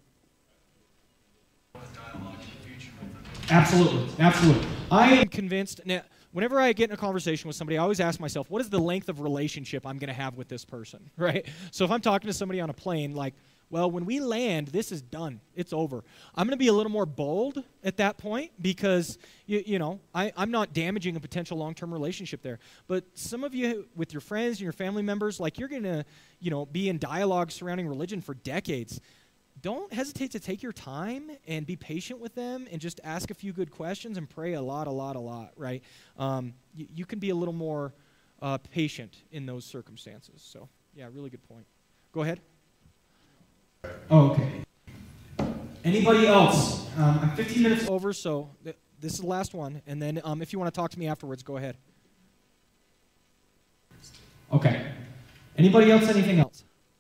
Absolutely, absolutely. I am convinced, now, whenever I get in a conversation with somebody, I always ask myself, what is the length of relationship I'm going to have with this person, right? So if I'm talking to somebody on a plane, like, well, when we land, this is done. It's over. I'm going to be a little more bold at that point because, you, you know, I, I'm not damaging a potential long-term relationship there. But some of you, with your friends and your family members, like, you're going to, you know, be in dialogue surrounding religion for decades. Don't hesitate to take your time and be patient with them and just ask a few good questions and pray a lot, a lot, a lot, right? Um, y- you can be a little more uh, patient in those circumstances. So, yeah, really good point. Go ahead. Okay. Anybody else? Um, I'm fifteen minutes Over, so th- this is the last one. And then um, if you want to talk to me afterwards, go ahead. Okay. Anybody else? Anything else?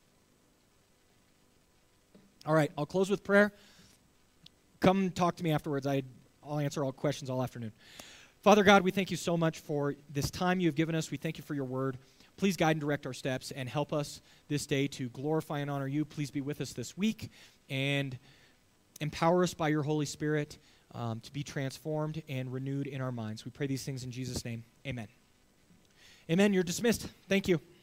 All right, I'll close with prayer. Come talk to me afterwards. I, I'll answer all questions all afternoon. Father God, we thank you so much for this time you've given us. We thank you for your word. Please guide and direct our steps and help us this day to glorify and honor you. Please be with us this week and empower us by your Holy Spirit um, to be transformed and renewed in our minds. We pray these things in Jesus' name. Amen. Amen. You're dismissed. Thank you.